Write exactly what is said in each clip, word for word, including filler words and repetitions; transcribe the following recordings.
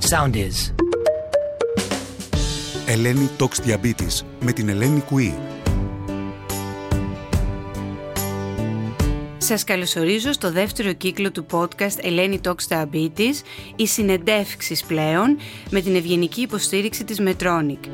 Sound is. Ελένη Talks Diabetes με την Ελένη Κουή. Σας καλωσορίζω στο δεύτερο κύκλο του podcast Ελένη Talks Diabetes, οι συνεντεύξεις πλέον με την ευγενική υποστήριξη της Medtronic.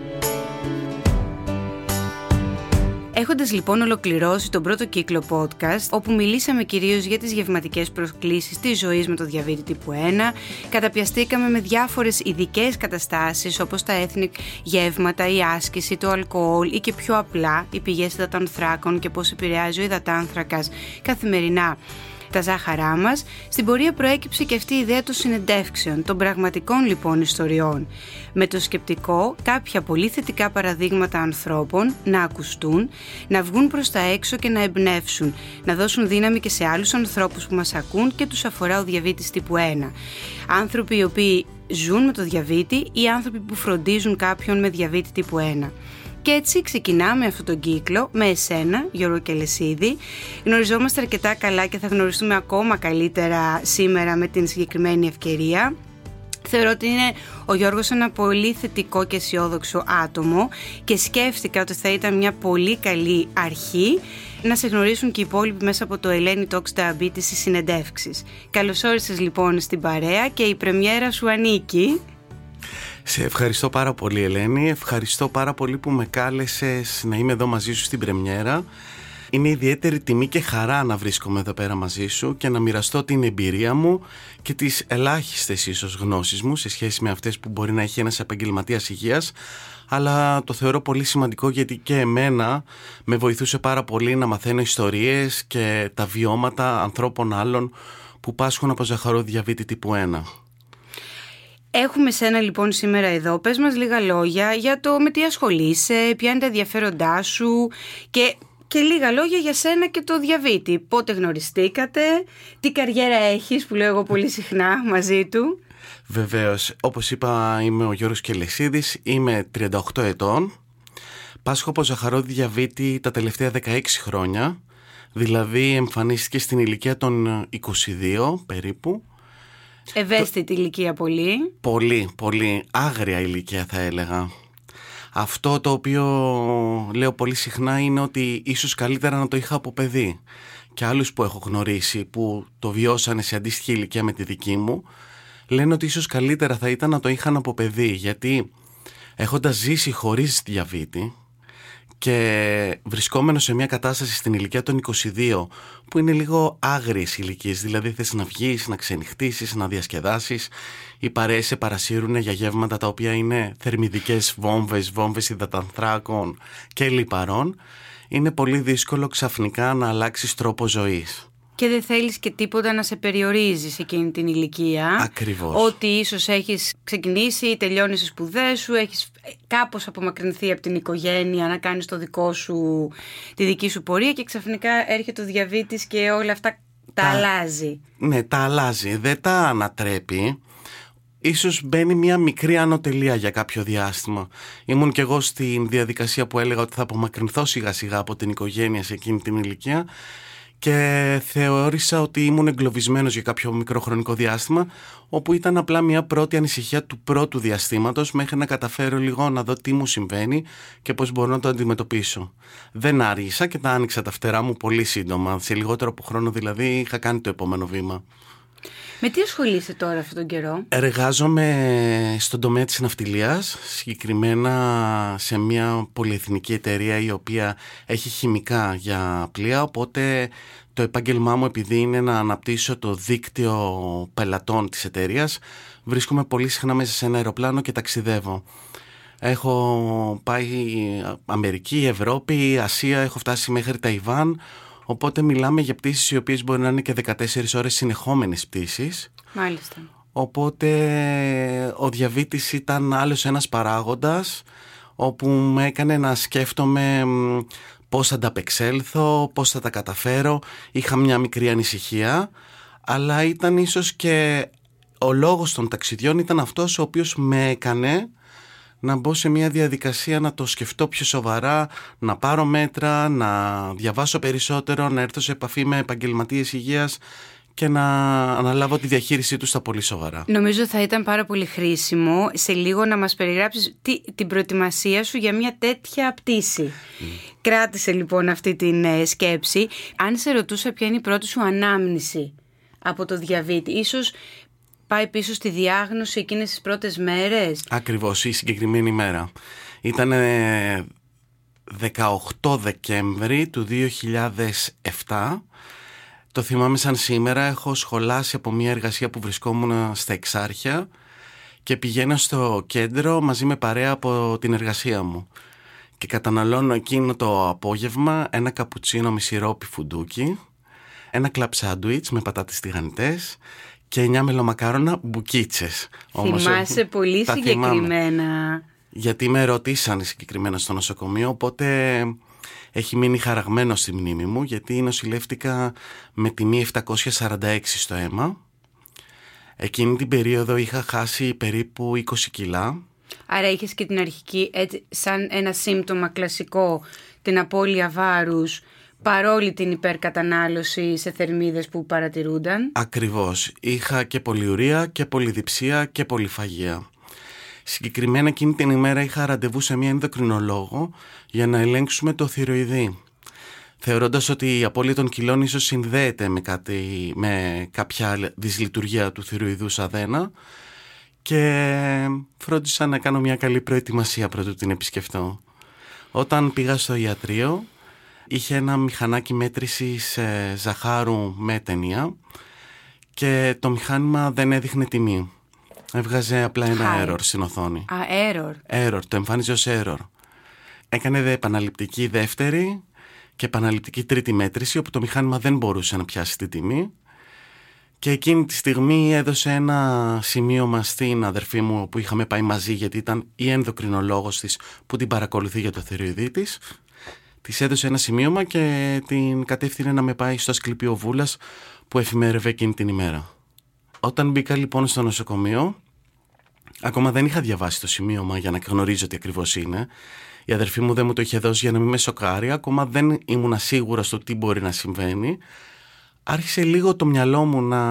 Έχοντας λοιπόν ολοκληρώσει τον πρώτο κύκλο podcast, όπου μιλήσαμε κυρίως για τις γευματικές προκλήσεις της ζωής με το διαβήτη τύπου ένα, καταπιαστήκαμε με διάφορες ειδικές καταστάσεις όπως τα ethnic γεύματα, η άσκηση, το αλκοόλ ή και πιο απλά οι πηγές υδατανθράκων και πώς επηρεάζει ο υδατάνθρακας καθημερινά τα ζάχαρά μας. Στην πορεία προέκυψε και αυτή η ιδέα των συνεντεύξεων, των πραγματικών λοιπόν ιστοριών, με το σκεπτικό κάποια πολύ θετικά παραδείγματα ανθρώπων να ακουστούν, να βγουν προς τα έξω και να εμπνεύσουν, να δώσουν δύναμη και σε άλλους ανθρώπους που μας ακούν και τους αφορά ο διαβήτης τύπου ένα. Άνθρωποι οι οποίοι ζουν με το διαβήτη ή άνθρωποι που φροντίζουν κάποιον με διαβήτη τύπου ένα. Και έτσι ξεκινάμε αυτόν τον κύκλο με εσένα, Γιώργο Κελεσίδη. Γνωριζόμαστε αρκετά καλά και θα γνωριστούμε ακόμα καλύτερα σήμερα με την συγκεκριμένη ευκαιρία. Θεωρώ ότι είναι ο Γιώργος ένα πολύ θετικό και αισιόδοξο άτομο και σκέφτηκα ότι θα ήταν μια πολύ καλή αρχή να σε γνωρίσουν και οι υπόλοιποι μέσα από το Ελένη Talks Diabetes στις συνεντεύξεις. Καλώς όρισες λοιπόν στην παρέα και η πρεμιέρα σου ανήκει. Σε ευχαριστώ πάρα πολύ, Ελένη. Ευχαριστώ πάρα πολύ που με κάλεσες να είμαι εδώ μαζί σου στην πρεμιέρα. Είναι ιδιαίτερη τιμή και χαρά να βρίσκομαι εδώ πέρα μαζί σου και να μοιραστώ την εμπειρία μου και τις ελάχιστες ίσως γνώσεις μου σε σχέση με αυτές που μπορεί να έχει ένας επαγγελματίας υγείας, αλλά το θεωρώ πολύ σημαντικό γιατί και εμένα με βοηθούσε πάρα πολύ να μαθαίνω ιστορίες και τα βιώματα ανθρώπων άλλων που πάσχουν από ζαχαροδιαβήτη τύπου ένα. Έχουμε σένα λοιπόν σήμερα εδώ. Πες μας λίγα λόγια για το με τι ασχολείσαι, ποια είναι τα ενδιαφέροντά σου και, και λίγα λόγια για σένα και το διαβήτη. Πότε γνωριστήκατε, τι καριέρα έχεις που λέω εγώ πολύ συχνά μαζί του. Βεβαίως, όπως είπα είμαι ο Γιώργος Κελεσίδης, είμαι τριάντα οκτώ ετών, πάσχω από ζαχαροδιαβήτη τα τελευταία δεκαέξι χρόνια, δηλαδή εμφανίστηκε στην ηλικία των είκοσι δύο περίπου. Ευαίσθητη το... ηλικία πολύ. Πολύ, πολύ άγρια ηλικία θα έλεγα. Αυτό το οποίο λέω πολύ συχνά είναι ότι ίσως καλύτερα να το είχα από παιδί. Και άλλους που έχω γνωρίσει που το βιώσανε σε αντίστοιχη ηλικία με τη δική μου λένε ότι ίσως καλύτερα θα ήταν να το είχαν από παιδί, γιατί έχοντας ζήσει χωρίς διαβήτη και βρισκόμενο σε μια κατάσταση στην ηλικία των είκοσι δύο που είναι λίγο άγριες ηλικίες, δηλαδή θες να βγεις, να ξενυχτήσεις, να διασκεδάσεις, οι παρέες σε παρασύρουν για γεύματα τα οποία είναι θερμιδικές βόμβες, βόμβες υδατανθράκων και λιπαρών, είναι πολύ δύσκολο ξαφνικά να αλλάξεις τρόπο ζωής. Και δεν θέλεις και τίποτα να σε περιορίζει σε εκείνη την ηλικία. Ακριβώς. Ότι ίσως έχεις ξεκινήσει, τελειώνεις τις σπουδές σου, έχεις κάπως απομακρυνθεί από την οικογένεια να κάνεις το δικό σου, τη δική σου πορεία και ξαφνικά έρχεται ο διαβήτης και όλα αυτά τα, τα αλλάζει. Ναι, τα αλλάζει. Δεν τα ανατρέπει. Ίσως μπαίνει μια μικρή ανωτελεία για κάποιο διάστημα. Ήμουν κι εγώ στην διαδικασία που έλεγα ότι θα απομακρυνθώ σιγά σιγά από την οικογένεια σε εκείνη την ηλικία. Και θεώρησα ότι ήμουν εγκλωβισμένος για κάποιο μικρό χρονικό διάστημα, όπου ήταν απλά μια πρώτη ανησυχία του πρώτου διαστήματος μέχρι να καταφέρω λίγο να δω τι μου συμβαίνει και πώς μπορώ να το αντιμετωπίσω. Δεν άργησα και τα άνοιξα τα φτερά μου πολύ σύντομα. Σε λιγότερο από χρόνο δηλαδή είχα κάνει το επόμενο βήμα. Με τι ασχολείσαι τώρα αυτόν τον καιρό? Εργάζομαι στον τομέα της ναυτιλίας, συγκεκριμένα σε μια πολυεθνική εταιρεία η οποία έχει χημικά για πλοία, οπότε το επάγγελμά μου, επειδή είναι να αναπτύσσω το δίκτυο πελατών της εταιρείας, βρίσκομαι πολύ συχνά μέσα σε ένα αεροπλάνο και ταξιδεύω. Έχω πάει Αμερική, Ευρώπη, Ασία, έχω φτάσει μέχρι Ταϊβάν. Οπότε μιλάμε για πτήσεις οι οποίες μπορεί να είναι και δεκατέσσερις ώρες συνεχόμενες πτήσεις. Μάλιστα. Οπότε ο διαβήτης ήταν άλλος ένας παράγοντας όπου με έκανε να σκέφτομαι πώς θα ανταπεξέλθω, πώς θα τα καταφέρω. Είχα μια μικρή ανησυχία, αλλά ήταν ίσως και ο λόγος των ταξιδιών ήταν αυτός ο οποίος με έκανε να μπω σε μια διαδικασία να το σκεφτώ πιο σοβαρά, να πάρω μέτρα, να διαβάσω περισσότερο, να έρθω σε επαφή με επαγγελματίες υγείας και να αναλάβω τη διαχείρισή του στα πολύ σοβαρά. Νομίζω θα ήταν πάρα πολύ χρήσιμο σε λίγο να μας περιγράψεις τι, την προετοιμασία σου για μια τέτοια πτήση. Mm. Κράτησε λοιπόν αυτή την ε, σκέψη. Αν σε ρωτούσα ποια είναι η πρώτη σου ανάμνηση από το διαβήτη, ίσως πάει πίσω στη διάγνωση εκείνες τις πρώτες μέρες. Ακριβώς, η συγκεκριμένη μέρα. Ήταν δεκαοκτώ Δεκέμβρη του δύο χιλιάδες επτά. Το θυμάμαι σαν σήμερα. Έχω σχολάσει από μια εργασία που βρισκόμουν στα Εξάρχεια και πηγαίνω στο κέντρο μαζί με παρέα από την εργασία μου και καταναλώνω εκείνο το απόγευμα ένα καπουτσίνο με σιρόπι φουντούκι, ένα κλαμπ σάντουιτς με πατάτες τηγανιτές και εννιά μελομακάρονα μπουκίτσες. Θυμάσαι πολύ συγκεκριμένα. Θυμάμαι, γιατί με ρωτήσαν συγκεκριμένα στο νοσοκομείο, οπότε έχει μείνει χαραγμένο στη μνήμη μου, γιατί νοσηλεύτηκα με τιμή επτακόσια σαράντα έξι στο αίμα. Εκείνη την περίοδο είχα χάσει περίπου είκοσι κιλά. Άρα είχες και την αρχική, έτσι, σαν ένα σύμπτωμα κλασικό, την απώλεια βάρους, παρόλη την υπερκατανάλωση σε θερμίδες που παρατηρούνταν. Ακριβώς. Είχα και πολυουρία και πολυδιψία και πολυφαγία. Συγκεκριμένα εκείνη την ημέρα είχα ραντεβού σε μια ενδοκρινολόγο για να ελέγξουμε το θηροειδή, θεωρώντας ότι η απώλεια των κιλών ίσως συνδέεται με, κάτι, με κάποια δυσλειτουργία του θηροειδούς αδένα, και φρόντισα να κάνω μια καλή προετοιμασία πρωτού την επισκεφτώ. Όταν πήγα στο ιατρείο, είχε ένα μηχανάκι μέτρησης ε, ζαχάρου με ταινία και το μηχάνημα δεν έδειχνε τιμή. Έβγαζε απλά ένα Hi. error στην οθόνη. Α, error. Error, το εμφάνιζε ως error. Έκανε δε επαναληπτική δεύτερη και επαναληπτική τρίτη μέτρηση, όπου το μηχάνημα δεν μπορούσε να πιάσει τη τιμή. Και εκείνη τη στιγμή έδωσε ένα σημείωμα στην αδερφή μου που είχαμε πάει μαζί, γιατί ήταν η ενδοκρινολόγος της που την παρακολουθεί για το θηροειδή της. Της έδωσε ένα σημείωμα και την κατεύθυνε να με πάει στο Ασκληπείο Βούλας που εφημέρευε εκείνη την ημέρα. Όταν μπήκα λοιπόν στο νοσοκομείο, ακόμα δεν είχα διαβάσει το σημείωμα για να γνωρίζω τι ακριβώς είναι. Η αδερφή μου δεν μου το είχε δώσει για να μην με σοκάρει, ακόμα δεν ήμουν σίγουρα στο τι μπορεί να συμβαίνει. Άρχισε λίγο το μυαλό μου να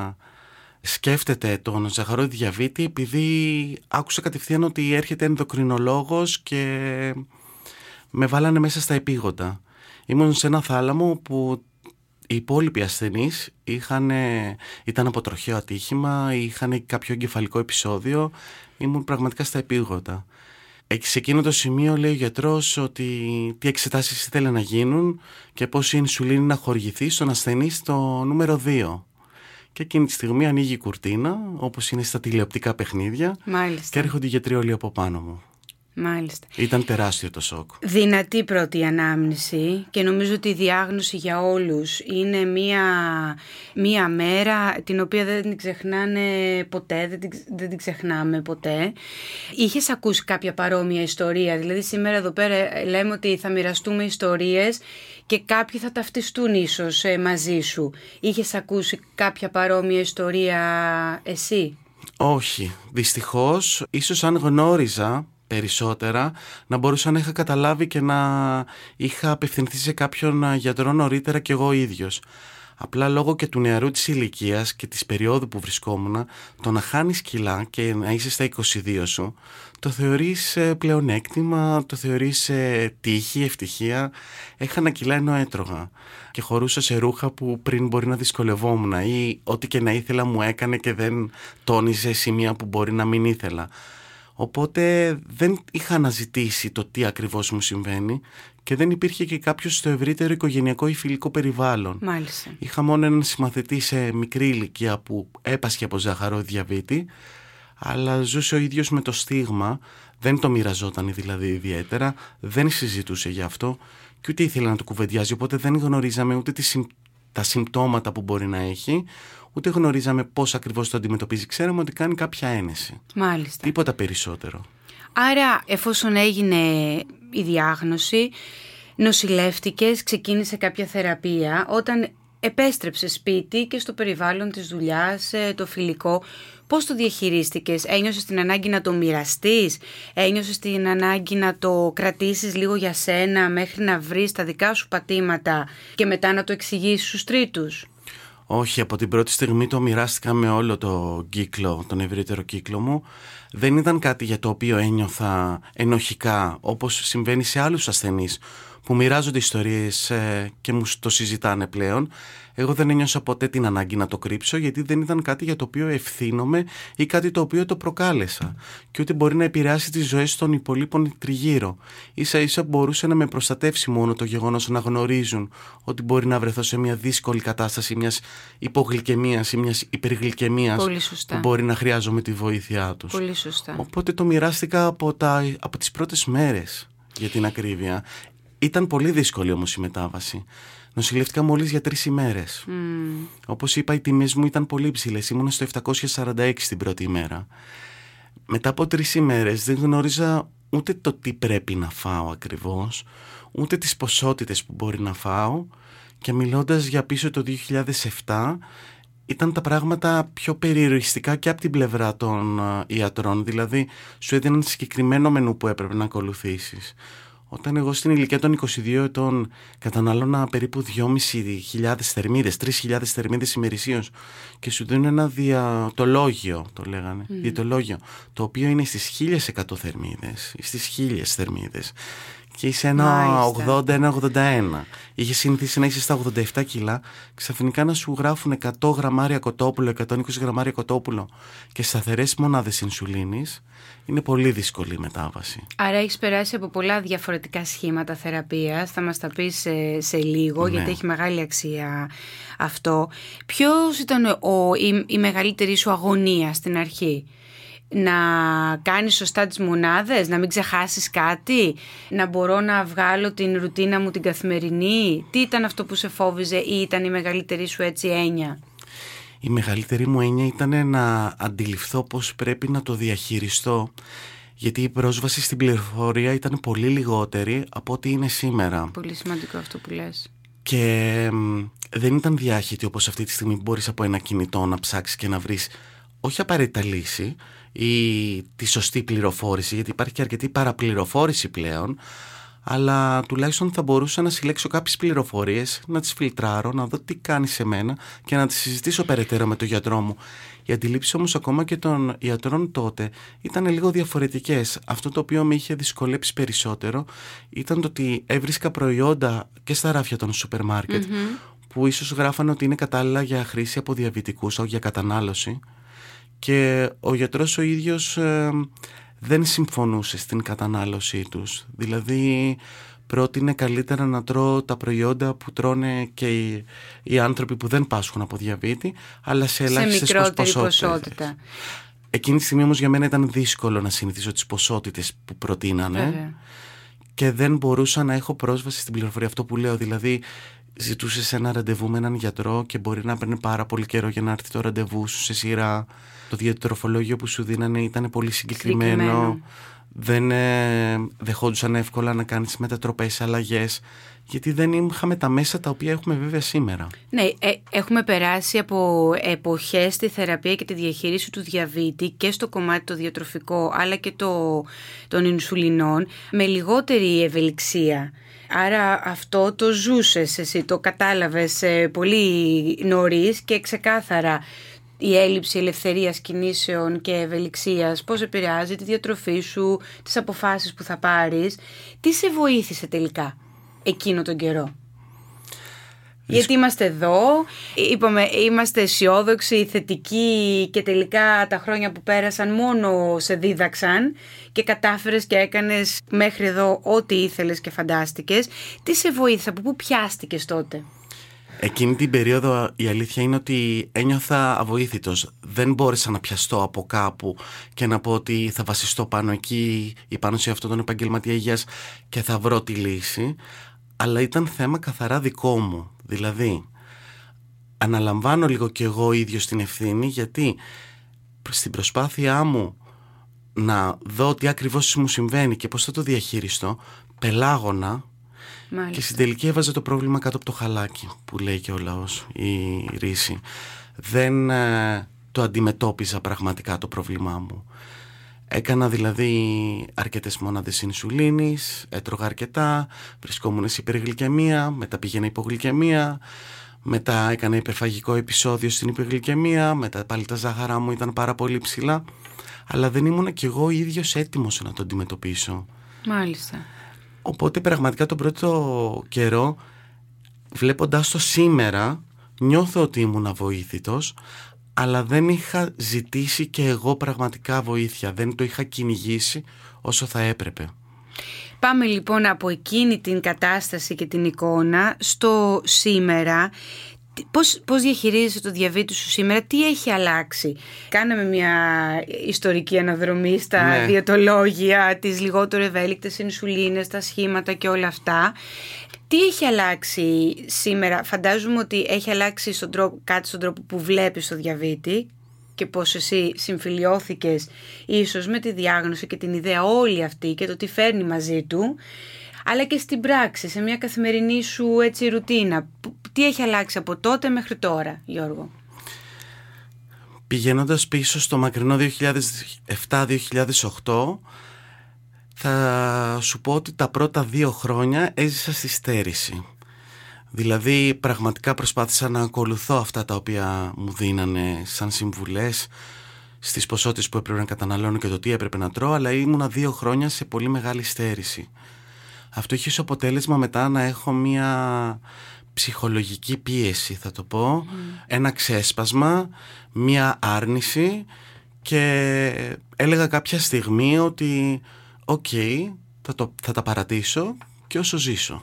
σκέφτεται τον ζαχαρόδι διαβήτη, επειδή άκουσα κατευθείαν ότι έρχεται ενδοκρινολόγος και με βάλανε μέσα στα επίγοντα. Ήμουν σε ένα θάλαμο που οι υπόλοιποι ασθενείς είχαν, ήταν από τροχαίο ατύχημα, είχαν κάποιο εγκεφαλικό επεισόδιο, ήμουν πραγματικά στα επίγοντα. Σε εκείνο το σημείο λέει ο γιατρός ότι τι εξετάσεις ήθελε να γίνουν και πώς η ινσουλίνη να χορηγηθεί στον ασθενή στο νούμερο δύο. Και εκείνη τη στιγμή ανοίγει η κουρτίνα, όπως είναι στα τηλεοπτικά παιχνίδια. Μάλιστα. Και έρχονται οι γιατροί όλοι από πάνω μου. Μάλιστα. Ήταν τεράστιο το σοκ. Δυνατή πρώτη ανάμνηση, και νομίζω ότι η διάγνωση για όλους είναι μία, μία μέρα την οποία δεν την ξεχνάνε ποτέ, δεν την, δεν την ξεχνάμε ποτέ. Είχες ακούσει κάποια παρόμοια ιστορία? Δηλαδή σήμερα εδώ πέρα λέμε ότι θα μοιραστούμε ιστορίες και κάποιοι θα ταυτιστούν ίσως μαζί σου. Είχες ακούσει κάποια παρόμοια ιστορία εσύ? Όχι, δυστυχώς. Ίσως αν γνώριζα περισσότερα, να μπορούσα να είχα καταλάβει και να είχα απευθυνθεί σε κάποιον γιατρό νωρίτερα κι εγώ ίδιος. Απλά λόγω και του νεαρού της ηλικίας και της περίοδου που βρισκόμουν, το να χάνεις κιλά και να είσαι στα είκοσι δύο σου, το θεωρείς πλεονέκτημα, το θεωρείς τύχη, ευτυχία. Έχανα κιλά ενώ έτρωγα και χωρούσα σε ρούχα που πριν μπορεί να δυσκολευόμουν, ή ό,τι και να ήθελα μου έκανε και δεν τόνιζε σημεία που μπορεί να μην ήθελα. Οπότε δεν είχα αναζητήσει το τι ακριβώς μου συμβαίνει και δεν υπήρχε και κάποιος στο ευρύτερο οικογενειακό ή φιλικό περιβάλλον. Μάλιστα. Είχα μόνο έναν συμμαθητή σε μικρή ηλικία που έπασχε από ζαχαρόδι διαβήτη, αλλά ζούσε ο ίδιος με το στίγμα, δεν το μοιραζόταν δηλαδή ιδιαίτερα, δεν συζητούσε γι' αυτό και ούτε ήθελε να το κουβεντιάζει, οπότε δεν γνωρίζαμε ούτε τις, τα συμπτώματα που μπορεί να έχει, ούτε γνωρίζαμε πώς ακριβώς το αντιμετωπίζει. Ξέραμε ότι κάνει κάποια ένεση. Μάλιστα. Τίποτα περισσότερο. Άρα, εφόσον έγινε η διάγνωση, νοσηλεύτηκες, ξεκίνησε κάποια θεραπεία. Όταν επέστρεψες σπίτι και στο περιβάλλον της δουλειάς, το φιλικό, πώς το διαχειρίστηκες? Ένιωσες την ανάγκη να το μοιραστείς? Ένιωσες την ανάγκη να το κρατήσεις λίγο για σένα μέχρι να βρεις τα δικά σου πατήματα και μετά να το εξηγήσεις στους τρίτους? Όχι, από την πρώτη στιγμή το μοιράστηκα με όλο το κύκλο, τον ευρύτερο κύκλο μου. Δεν ήταν κάτι για το οποίο ένιωθα ενοχικά, όπως συμβαίνει σε άλλους ασθενείς που μοιράζονται ιστορίες ε, και μου το συζητάνε πλέον. Εγώ δεν ένιωσα ποτέ την ανάγκη να το κρύψω, γιατί δεν ήταν κάτι για το οποίο ευθύνομαι ή κάτι το οποίο το προκάλεσα. Και ούτε μπορεί να επηρεάσει τις ζωές των υπολείπων τριγύρω. Ίσα ίσα μπορούσε να με προστατεύσει μόνο το γεγονός να γνωρίζουν ότι μπορεί να βρεθώ σε μια δύσκολη κατάσταση μιας υπογλυκαιμίας ή μιας υπεργλυκαιμίας που μπορεί να χρειάζομαι τη βοήθειά τους. Πολύ σωστά. Οπότε το μοιράστηκα από, τα, από τις πρώτες μέρες, για την ακρίβεια. Ήταν πολύ δύσκολη όμως η μετάβαση. Νοσηλεύτηκα μόλις για τρεις ημέρες. Mm. Όπως είπα, οι τιμές μου ήταν πολύ υψηλές. Ήμουν στο επτακόσια σαράντα έξι την πρώτη ημέρα. Μετά από τρεις ημέρες δεν γνώριζα ούτε το τι πρέπει να φάω ακριβώς, ούτε τις ποσότητες που μπορεί να φάω. Και μιλώντας για πίσω το δύο χιλιάδες επτά, ήταν τα πράγματα πιο περιοριστικά και από την πλευρά των ιατρών. Δηλαδή, σου έδιναν συγκεκριμένο μενού που έπρεπε να ακολουθήσεις. Όταν εγώ στην ηλικία των είκοσι δύο ετών κατανάλωνα περίπου δυόμισι χιλιάδες θερμίδες, τρεις χιλιάδες θερμίδες ημερησίως και σου δίνουν ένα διατολόγιο, το λέγανε, mm. διατολόγιο, το οποίο είναι στις χίλιες εκατό θερμίδες ή στις χίλιες θερμίδες και είσαι ένα ογδόντα, ένα ογδόντα ένα. Είχε συνηθίσει να είσαι στα ογδόντα επτά κιλά, ξαφνικά να σου γράφουν εκατό γραμμάρια κοτόπουλο, εκατόν είκοσι γραμμάρια κοτόπουλο και σταθερές μονάδες ινσουλίνης. Είναι πολύ δύσκολη η μετάβαση. Άρα έχεις περάσει από πολλά διαφορετικά σχήματα θεραπείας. Θα μας τα πεις σε, σε λίγο, ναι, γιατί έχει μεγάλη αξία αυτό. Ποιος ήταν ο, η, η μεγαλύτερη σου αγωνία στην αρχή? Να κάνεις σωστά τις μονάδες, να μην ξεχάσεις κάτι, να μπορώ να βγάλω την ρουτίνα μου την καθημερινή? Τι ήταν αυτό που σε φόβιζε ή ήταν η μεγαλύτερη σου έτσι έννοια? Η μεγαλύτερη μου έννοια ήταν να αντιληφθώ πώς πρέπει να το διαχειριστώ, γιατί η πρόσβαση στην πληροφορία ήταν πολύ λιγότερη από ό,τι είναι σήμερα. Πολύ σημαντικό αυτό που λες. Και μ, δεν ήταν διάχυτη όπως αυτή τη στιγμή που μπορείς από ένα κινητό να ψάξεις και να βρεις όχι απαραίτητα λύση ή τη σωστή πληροφόρηση, γιατί υπάρχει και αρκετή παραπληροφόρηση πλέον, αλλά τουλάχιστον θα μπορούσα να συλλέξω κάποιες πληροφορίες, να τις φιλτράρω, να δω τι κάνει σε μένα και να τις συζητήσω περαιτέρω με τον γιατρό μου. Οι αντιλήψεις όμως ακόμα και των ιατρών τότε ήταν λίγο διαφορετικές. Αυτό το οποίο με είχε δυσκολέψει περισσότερο ήταν το ότι έβρισκα προϊόντα και στα ράφια των σούπερ μάρκετ mm-hmm. που ίσως γράφανε ότι είναι κατάλληλα για χρήση από διαβητικούς, όχι για κατανάλωση, και ο γιατρός ο ίδιος ε, δεν συμφωνούσε στην κατανάλωσή τους. Δηλαδή πρότεινε καλύτερα να τρώω τα προϊόντα που τρώνε και οι, οι άνθρωποι που δεν πάσχουν από διαβήτη, αλλά σε ελάχιστες ποσότητες. ποσότητα. Εκείνη τη στιγμή όμως για μένα ήταν δύσκολο να συνηθίσω τις ποσότητες που προτείνανε. Βέβαια. Και δεν μπορούσα να έχω πρόσβαση στην πληροφορία. Αυτό που λέω, δηλαδή ζητούσες ένα ραντεβού με έναν γιατρό και μπορεί να παίρνει πάρα πολύ καιρό για να έρθει το ραντεβού σου σε σειρά. Το διατροφολόγιο που σου δίνανε ήταν πολύ συγκεκριμένο. συγκεκριμένο. Δεν ε, δεχόντουσαν εύκολα να κάνεις μετατροπές, αλλαγές, γιατί δεν είχαμε τα μέσα τα οποία έχουμε βέβαια σήμερα. Ναι, ε, έχουμε περάσει από εποχές στη θεραπεία και τη διαχείριση του διαβήτη και στο κομμάτι το διατροφικό, αλλά και το, των ινσουλινών, με λιγότερη ευελιξία. Άρα αυτό το ζούσες εσύ, το κατάλαβες ε, πολύ νωρίς και ξεκάθαρα. Η έλλειψη ελευθερίας κινήσεων και ευελιξίας, πώς επηρεάζει τη διατροφή σου, τις αποφάσεις που θα πάρεις. Τι σε βοήθησε τελικά εκείνο τον καιρό? Γιατί είμαστε εδώ, είπαμε, είμαστε αισιόδοξοι, θετικοί και τελικά τα χρόνια που πέρασαν μόνο σε δίδαξαν και κατάφερες και έκανες μέχρι εδώ ό,τι ήθελες και φαντάστηκες. Τι σε βοήθησε, από πού πιάστηκες τότε? Εκείνη την περίοδο η αλήθεια είναι ότι ένιωθα αβοήθητος. Δεν μπόρεσα να πιαστώ από κάπου και να πω ότι θα βασιστώ πάνω εκεί ή πάνω σε αυτόν τον επαγγελματία υγείας και θα βρω τη λύση. Αλλά ήταν θέμα καθαρά δικό μου. Δηλαδή, αναλαμβάνω λίγο κι εγώ ίδιος την ευθύνη, γιατί στην προσπάθειά μου να δω τι ακριβώς μου συμβαίνει και πώς θα το διαχειριστώ, πελάγωνα. Μάλιστα. Και στην τελική έβαζε το πρόβλημα κάτω από το χαλάκι, που λέει και ο λαός, η ρίση. Δεν ε, το αντιμετώπιζα πραγματικά το πρόβλημά μου. Έκανα δηλαδή αρκετές μονάδες ινσουλίνης, έτρωγα αρκετά, βρισκόμουν σε υπεργλυκαιμία, μετά πήγαινα υπογλυκαιμία, Μετά έκανα υπερφαγικό επεισόδιο στην υπεργλυκαιμία, μετά πάλι τα ζάχαρά μου ήταν πάρα πολύ ψηλά, αλλά δεν ήμουν κι εγώ ίδιος έτοιμος να το αντιμετωπίσω. Μάλιστα. Οπότε πραγματικά τον πρώτο καιρό, βλέποντάς το σήμερα, νιώθω ότι ήμουν αβοήθητος, αλλά δεν είχα ζητήσει και εγώ πραγματικά βοήθεια, δεν το είχα κυνηγήσει όσο θα έπρεπε. Πάμε λοιπόν από εκείνη την κατάσταση και την εικόνα στο σήμερα. Πώς, πώς διαχειρίζεσαι το διαβήτη σου σήμερα, τι έχει αλλάξει? Κάναμε μια ιστορική αναδρομή στα ναι. διαιτολόγια, τις λιγότερο ευέλικτες ινσουλίνες, τα σχήματα και όλα αυτά. Τι έχει αλλάξει σήμερα? Φαντάζομαι ότι έχει αλλάξει στον τρόπο, κάτι στον τρόπο που βλέπεις το διαβήτη και πώς εσύ συμφιλιώθηκες ίσως με τη διάγνωση και την ιδέα όλη αυτή και το τι φέρνει μαζί του, αλλά και στην πράξη, σε μια καθημερινή σου έτσι ρουτίνα. Τι έχει αλλάξει από τότε μέχρι τώρα, Γιώργο? Πηγαίνοντας πίσω στο μακρινό δύο χιλιάδες επτά δύο χιλιάδες οκτώ, θα σου πω ότι τα πρώτα δύο χρόνια έζησα στη στέρηση. Δηλαδή πραγματικά προσπάθησα να ακολουθώ αυτά τα οποία μου δίνανε σαν συμβουλές στις ποσότητες που έπρεπε να καταναλώνω και το τι έπρεπε να τρώω, αλλά ήμουνα δύο χρόνια σε πολύ μεγάλη στέρηση. Αυτό είχε ως αποτέλεσμα μετά να έχω μια ψυχολογική πίεση, θα το πω, mm. ένα ξέσπασμα, μια άρνηση, και έλεγα κάποια στιγμή ότι οκ, okay, θα, το, θα τα παρατήσω και όσο ζήσω.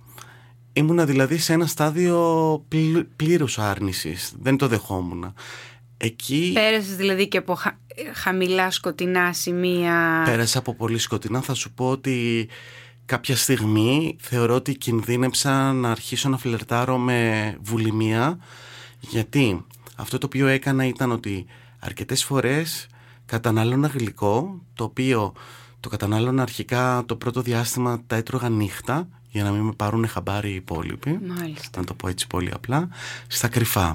Ήμουνα δηλαδή σε ένα στάδιο πλη, πλήρους άρνησης, δεν το δεχόμουν. Εκεί... Πέρασες δηλαδή και από χα... χαμηλά σκοτεινά σημεία? Πέρασα από πολύ σκοτεινά. Θα σου πω ότι κάποια στιγμή θεωρώ ότι κινδύνεψα να αρχίσω να φλερτάρω με βουλημία, γιατί αυτό το οποίο έκανα ήταν ότι αρκετές φορές κατανάλωνα γλυκό, το οποίο το κατανάλωνα αρχικά το πρώτο διάστημα, τα έτρωγα νύχτα για να μην με πάρουν χαμπάρι οι υπόλοιποι. Μάλιστα. Να το πω έτσι πολύ απλά, στα κρυφά.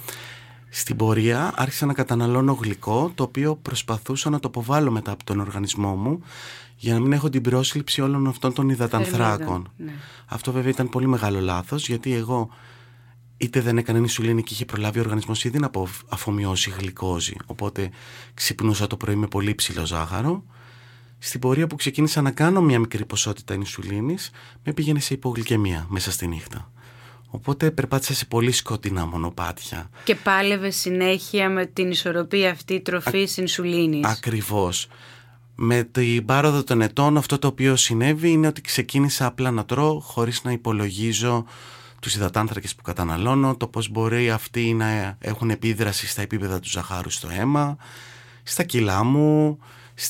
Στην πορεία άρχισα να καταναλώνω γλυκό, το οποίο προσπαθούσα να το αποβάλω μετά από τον οργανισμό μου, για να μην έχω την πρόσληψη όλων αυτών των υδατανθράκων. Ναι. Αυτό βέβαια ήταν πολύ μεγάλο λάθος, γιατί εγώ είτε δεν έκανα ινσουλίνη και είχε προλάβει ο οργανισμός ήδη να αφομοιώσει γλυκόζη, οπότε ξυπνούσα το πρωί με πολύ ψηλό ζάχαρο. Στην πορεία που ξεκίνησα να κάνω μια μικρή ποσότητα ινσουλίνης, με πήγαινε σε υπογλυκαιμία μέσα στη νύχτα. Οπότε περπάτησα σε πολύ σκοτεινά μονοπάτια. Και πάλευε συνέχεια με την ισορροπία αυτή τροφής Α... ινσουλίνης. Ακριβώς. Με την πάροδο των ετών αυτό το οποίο συνέβη είναι ότι ξεκίνησα απλά να τρώω χωρίς να υπολογίζω τους υδατάνθρακες που καταναλώνω, το πώς μπορεί αυτοί να έχουν επίδραση στα επίπεδα του ζαχάρου στο αίμα, στα κιλά μου,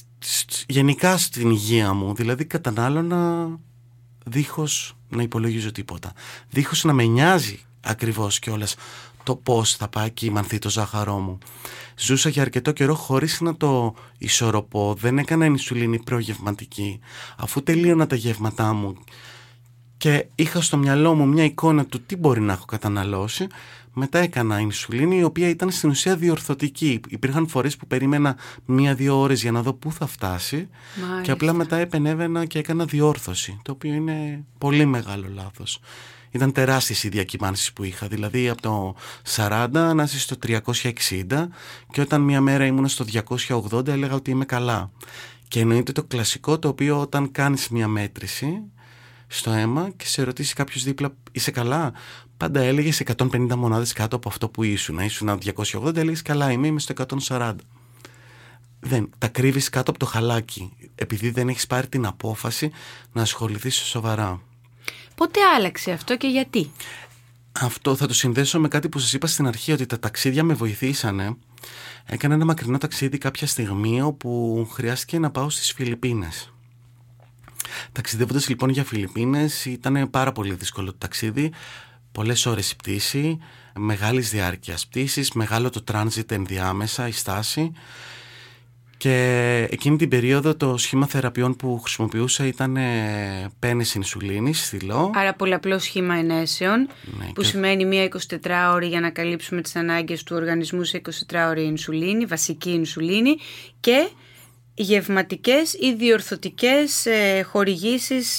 γενικά στην υγεία μου. Δηλαδή κατανάλωνα δίχως να υπολογίζω τίποτα, δίχως να με νοιάζει ακριβώς κιόλας το πώς θα πάει και μανθεί το ζάχαρό μου. Ζούσα για αρκετό καιρό χωρίς να το ισορροπώ, δεν έκανα ινσουλίνη προγευματική, αφού τελείωνα τα γεύματά μου και είχα στο μυαλό μου μια εικόνα του τι μπορεί να έχω καταναλώσει. Μετά έκανα ινσουλίνη, η οποία ήταν στην ουσία διορθωτική. Υπήρχαν φορές που περίμενα μία-δύο ώρες για να δω πού θα φτάσει. Μάλιστα. Και απλά μετά επενέβαινα και έκανα διόρθωση, το οποίο είναι πολύ μεγάλο λάθος. Ήταν τεράστιες οι διακυμάνσεις που είχα, δηλαδή από το σαράντα να είσαι στο τριακόσια εξήντα, και όταν μία μέρα ήμουν στο διακόσια ογδόντα έλεγα ότι είμαι καλά. Και εννοείται το κλασικό, το οποίο όταν κάνεις μία μέτρηση στο αίμα και σε ρωτήσει κάποιος δίπλα είσαι καλά, πάντα έλεγες εκατόν πενήντα μονάδες κάτω από αυτό που ήσουν. Ήσουν διακόσια ογδόντα, έλεγες καλά είμαι, είμαι στο εκατόν σαράντα. Δεν, τα κρύβεις κάτω από το χαλάκι, επειδή δεν έχεις πάρει την απόφαση να ασχοληθείς σοβαρά. Πότε άλλαξε αυτό και γιατί? Αυτό θα το συνδέσω με κάτι που σας είπα στην αρχή, ότι τα ταξίδια με βοηθήσανε. Έκανα ένα μακρινό ταξίδι κάποια στιγμή όπου χρειάστηκε να πάω στις Φιλιππίνες. Ταξιδεύοντας λοιπόν για Φιλιππίνες ήταν πάρα πολύ δύσκολο το ταξίδι, πολλές ώρες η πτήση, μεγάλης διάρκειας πτήσης, μεγάλο το τράνζιτ ενδιάμεσα, η στάση, και εκείνη την περίοδο το σχήμα θεραπείων που χρησιμοποιούσα ήταν πένες ινσουλίνης, στυλό. Άρα πολλαπλό σχήμα ενέσεων, ναι, που και... σημαίνει μία εικοσιτετράωρη για να καλύψουμε τις ανάγκες του οργανισμού σε εικοσιτετράωρη ινσουλίνη, βασική ινσουλίνη, και γευματικές ή διορθωτικές ε, χορηγήσεις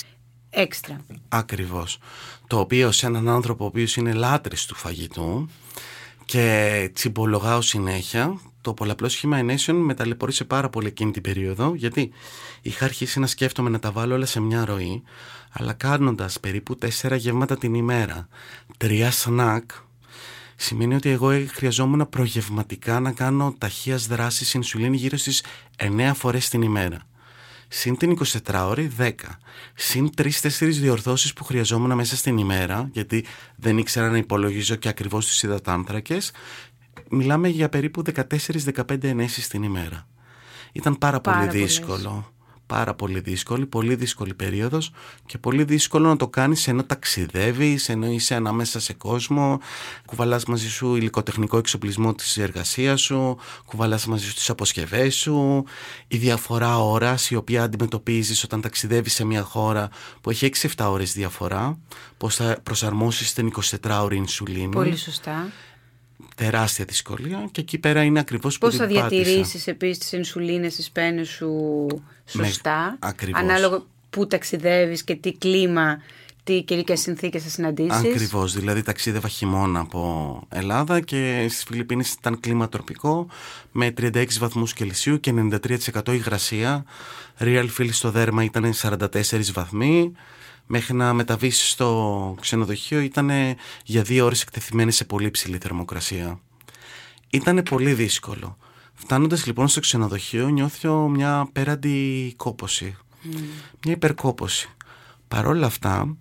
έξτρα. Ακριβώς. Το οποίο σε έναν άνθρωπο ο οποίος είναι λάτρης του φαγητού και τσιμπολογάω συνέχεια, το πολλαπλό σχήμα ενέσεων με ταλαιπωρήσε πάρα πολύ εκείνη την περίοδο, γιατί είχα αρχίσει να σκέφτομαι να τα βάλω όλα σε μια ροή, αλλά κάνοντας περίπου τέσσερα γεύματα την ημέρα, τρία σνακ, σημαίνει ότι εγώ χρειαζόμουν προγευματικά να κάνω ταχείας δράσης ινσουλίνη γύρω στις εννέα φορές την ημέρα. Συν την εικοσιτετράωρη δέκα. Συν τρεις τέσσερις διορθώσεις που χρειαζόμουν μέσα στην ημέρα, γιατί δεν ήξερα να υπολογίζω και ακριβώς τις υδατάνθρακες. Μιλάμε για περίπου δεκατέσσερα δεκαπέντε ενέσεις την ημέρα. Ήταν πάρα, πάρα πολύ δύσκολο. Πολλές. Πάρα πολύ δύσκολη, πολύ δύσκολη περίοδος και πολύ δύσκολο να το κάνεις ενώ ταξιδεύεις, ενώ είσαι ανάμεσα σε κόσμο, κουβαλάς μαζί σου υλικοτεχνικό εξοπλισμό της εργασίας σου, κουβαλάς μαζί σου τις αποσκευές σου, η διαφορά ώρας η οποία αντιμετωπίζεις όταν ταξιδεύεις σε μια χώρα που έχει έξι εφτά ώρες διαφορά, πώς θα προσαρμόσεις την εικοσιτετράωρη ινσουλίνη. Πολύ σωστά. Τεράστια δυσκολία και εκεί πέρα είναι ακριβώς που πώς θα διατηρήσεις επίσης τις ινσουλίνες, τις πένες σου σωστά, με, ανάλογα που ταξιδεύεις και τι κλίμα, τι καιρικές συνθήκες θα συναντήσεις. Ακριβώς, δηλαδή ταξίδευα χειμώνα από Ελλάδα και στις Φιλιππίνες ήταν κλίμα τροπικό με τριάντα έξι βαθμούς Κελσίου και ενενήντα τρία τοις εκατό υγρασία. Real feel στο δέρμα ήταν σαράντα τέσσερις βαθμοί. Μέχρι να μεταβείς στο ξενοδοχείο ήταν για δύο ώρες εκτεθειμένες σε πολύ ψηλή θερμοκρασία. Ήταν πολύ δύσκολο. Φτάνοντας λοιπόν στο ξενοδοχείο νιώθω μια απέραντη κόπωση. Mm. Μια υπερκόπωση. Παρόλα αυτά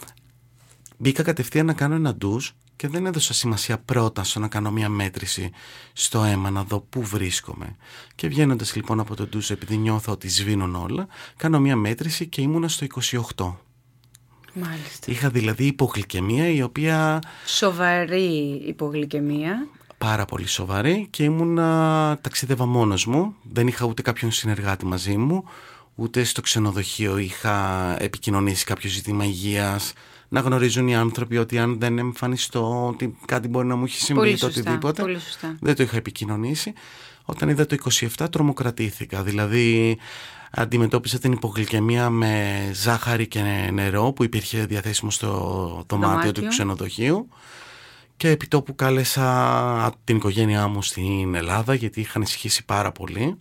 μπήκα κατευθείαν να κάνω ένα ντους και δεν έδωσα σημασία πρώτα στο να κάνω μια μέτρηση στο αίμα, να δω πού βρίσκομαι. Και βγαίνοντας λοιπόν από το ντους, επειδή νιώθω ότι σβήνουν όλα, κάνω μια μέτρηση και ήμουνα στο είκοσι οκτώ. Μάλιστα. Είχα δηλαδή υπογλυκαιμία η οποία... Σοβαρή υπογλυκαιμία. Πάρα πολύ σοβαρή και ήμουνα, ταξίδευα μόνος μου, δεν είχα ούτε κάποιον συνεργάτη μαζί μου, ούτε στο ξενοδοχείο είχα επικοινωνήσει κάποιο ζήτημα υγείας, να γνωρίζουν οι άνθρωποι ότι αν δεν εμφανιστώ ότι κάτι μπορεί να μου έχει συμβεί το οτιδήποτε. Πολύ σωστά. Δεν το είχα επικοινωνήσει. Όταν είδα το είκοσι επτά τρομοκρατήθηκα, δηλαδή αντιμετώπισα την υπογλυκαιμία με ζάχαρη και νερό που υπήρχε διαθέσιμο στο δωμάτιο, δωμάτιο. του ξενοδοχείου και επιτόπου κάλεσα την οικογένειά μου στην Ελλάδα γιατί είχαν ισχύσει πάρα πολύ,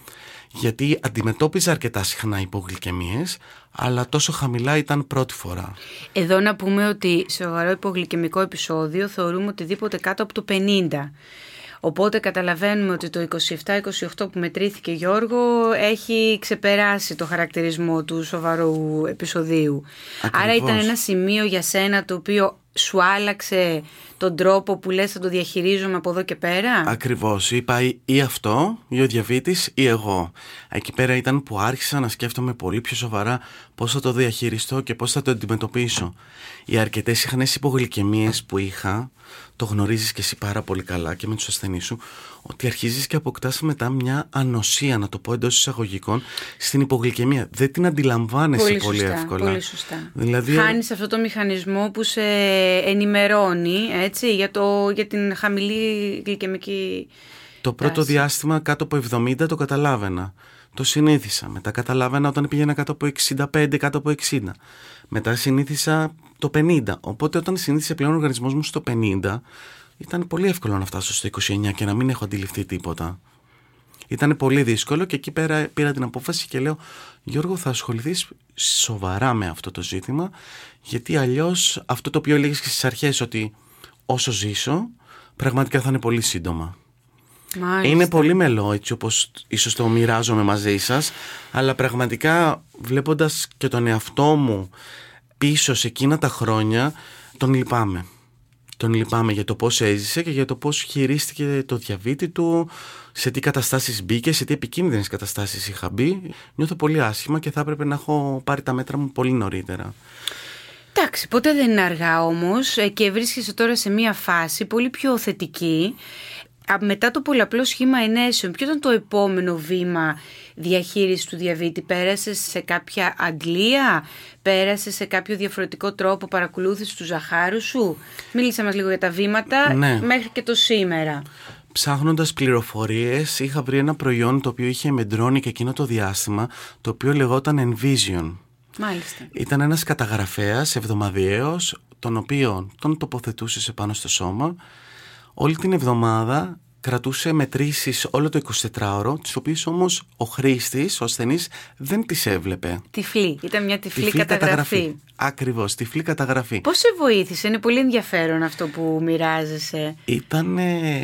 γιατί αντιμετώπιζα αρκετά συχνά υπογλυκαιμίες, αλλά τόσο χαμηλά ήταν πρώτη φορά. Εδώ να πούμε ότι σε σοβαρό υπογλυκαιμικό επεισόδιο θεωρούμε οτιδήποτε κάτω από το πενήντα. Οπότε καταλαβαίνουμε ότι το είκοσι επτά είκοσι οκτώ που μετρήθηκε, Γιώργο, έχει ξεπεράσει το χαρακτηρισμό του σοβαρού επεισοδίου. Ακριβώς. Άρα ήταν ένα σημείο για σένα το οποίο σου άλλαξε τον τρόπο που λες θα το διαχειρίζομαι από εδώ και πέρα. Ακριβώς. Είπα ή, ή αυτό, ή ο διαβήτης, ή εγώ. Εκεί πέρα ήταν που άρχισα να σκέφτομαι πολύ πιο σοβαρά πώς θα το διαχειριστώ και πώς θα το αντιμετωπίσω. Οι αρκετές συχνές υπογλυκαιμίες που είχα, το γνωρίζεις και εσύ πάρα πολύ καλά και με τους ασθενείς σου, ότι αρχίζεις και αποκτάς μετά μια ανοσία, να το πω εντός εισαγωγικών, στην υπογλυκαιμία. Δεν την αντιλαμβάνεσαι πολύ, πολύ σωστά, εύκολα. Πολύ σωστά. Δηλαδή... Χάνεις αυτό το μηχανισμό που σε ενημερώνει, έτσι, για, το, για την χαμηλή γλυκαιμική Το πρώτο τάση. Διάστημα κάτω από εβδομήντα το καταλάβαινα. Το συνήθισα. Μετά καταλάβαινα όταν πήγαινα κάτω από εξήντα πέντε, κάτω από εξήντα. Μετά συνήθισα το πενήντα. Οπότε όταν συνήθισε πλέον ο οργανισμός μου στο πενήντα, ήταν πολύ εύκολο να φτάσω στο είκοσι εννιά και να μην έχω αντιληφθεί τίποτα. Ήταν πολύ δύσκολο και εκεί πέρα πήρα την απόφαση και λέω, Γιώργο, θα ασχοληθείς σοβαρά με αυτό το ζήτημα, γιατί αλλιώς αυτό το οποίο έλεγες και στις αρχές, ότι όσο ζήσω πραγματικά θα είναι πολύ σύντομα. Μάλιστα. Είναι πολύ μελό, έτσι όπως ίσως το μοιράζομαι μαζί σας, αλλά πραγματικά βλέποντας και τον εαυτό μου πίσω σε εκείνα τα χρόνια, τον λυπάμαι. Τον λυπάμαι για το πώς έζησε και για το πώς χειρίστηκε το διαβήτη του, σε τι καταστάσεις μπήκε, σε τι επικίνδυνες καταστάσεις είχα μπει. Νιώθω πολύ άσχημα και θα έπρεπε να έχω πάρει τα μέτρα μου πολύ νωρίτερα. Εντάξει, ποτέ δεν είναι αργά όμως και βρίσκεσαι τώρα σε μια φάση πολύ πιο θετική. Μετά το πολλαπλό σχήμα ενέσεων, ποιο ήταν το επόμενο βήμα διαχείρισης του διαβήτη? Πέρασες σε κάποια αντλία, πέρασες σε κάποιο διαφορετικό τρόπο παρακολούθησης του ζαχάρου σου? Μίλησα μας λίγο για τα βήματα, ναι, μέχρι και το σήμερα. Ψάχνοντας πληροφορίες είχα βρει ένα προϊόν το οποίο είχε μεντρώνει και εκείνο το διάστημα, το οποίο λεγόταν Envision. Μάλιστα. Ήταν ένας καταγραφέας εβδομαδιαίος, τον οποίο τον τοποθετούσε πάνω στο σώμα. Όλη την εβδομάδα κρατούσε μετρήσεις όλο το εικοσιτετράωρο, τις οποίες όμως ο χρήστης, ο ασθενής, δεν τις έβλεπε. Τυφλή, ήταν μια τυφλή, τυφλή καταγραφή. καταγραφή. Ακριβώς, τυφλή καταγραφή. Πώς σε βοήθησε, είναι πολύ ενδιαφέρον αυτό που μοιράζεσαι. Ήταν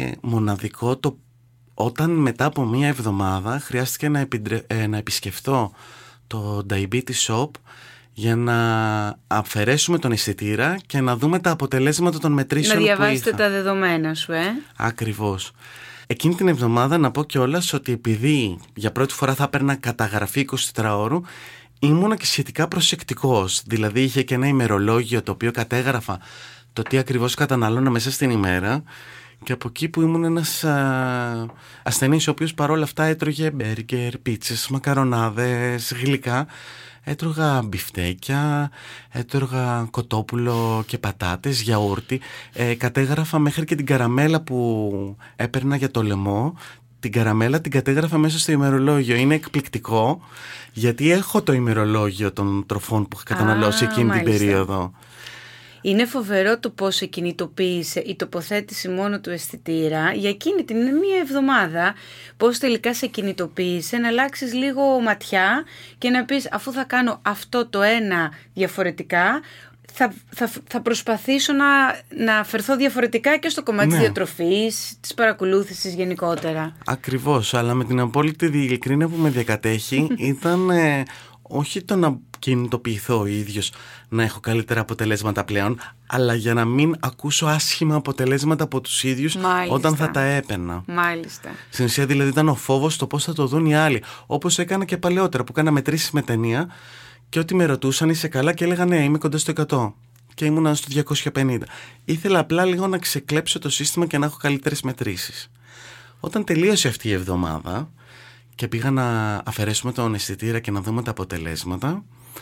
μοναδικό το όταν μετά από μία εβδομάδα χρειάστηκε να, επιντρε... ε, να επισκεφθώ το Diabetes Shop για να αφαιρέσουμε τον αισθητήρα και να δούμε τα αποτελέσματα των μετρήσεων που είχα. Να διαβάσετε τα δεδομένα σου, ε. Ακριβώς. Εκείνη την εβδομάδα να πω κιόλας ότι επειδή για πρώτη φορά θα έπαιρνα καταγραφή εικοσιτετράωρου, ήμουνα και σχετικά προσεκτικός. Δηλαδή είχε και ένα ημερολόγιο το οποίο κατέγραφα το τι ακριβώς καταναλώνα μέσα στην ημέρα. Και από εκεί που ήμουν ένας α, ασθενής ο οποίος παρόλα αυτά έτρωγε μπέργκερ, πίτσες, μακαρονάδες, γλυκά, έτρωγα μπιφτέκια, έτρωγα κοτόπουλο και πατάτες, γιαούρτι, ε, κατέγραφα μέχρι και την καραμέλα που έπαιρνα για το λαιμό. Την καραμέλα την κατέγραφα μέσα στο ημερολόγιο. Είναι εκπληκτικό γιατί έχω το ημερολόγιο των τροφών που είχα καταναλώσει Α, εκείνη μάλιστα. την περίοδο. Είναι φοβερό το πώς σε κινητοποίησε η τοποθέτηση μόνο του αισθητήρα για εκείνη την μία εβδομάδα, πώς τελικά σε κινητοποίησε να αλλάξεις λίγο ματιά και να πεις αφού θα κάνω αυτό το ένα διαφορετικά, θα, θα, θα προσπαθήσω να, να φερθώ διαφορετικά και στο κομμάτι, ναι, της διατροφής, της παρακολούθησης γενικότερα. Ακριβώς, αλλά με την απόλυτη ειλικρίνεια που με διακατέχει ήταν ε, όχι το να κινητοποιηθώ ο ίδιος να έχω καλύτερα αποτελέσματα πλέον, αλλά για να μην ακούσω άσχημα αποτελέσματα από τους ίδιους. Μάλιστα. Όταν θα τα έπαιρνα. Μάλιστα. Στην ουσία δηλαδή ήταν ο φόβος το πώς θα το δουν οι άλλοι. Όπως έκανα και παλαιότερα που έκανα μετρήσεις με ταινία και ό,τι με ρωτούσαν είσαι καλά και έλεγα ναι, είμαι κοντά στο εκατό και ήμουνα στο διακόσια πενήντα. Ήθελα απλά λίγο να ξεκλέψω το σύστημα και να έχω καλύτερες μετρήσεις. Όταν τελείωσε αυτή η εβδομάδα και πήγα να αφαιρέσουμε τον αισθητήρα και να δούμε τα αποτελέσματα,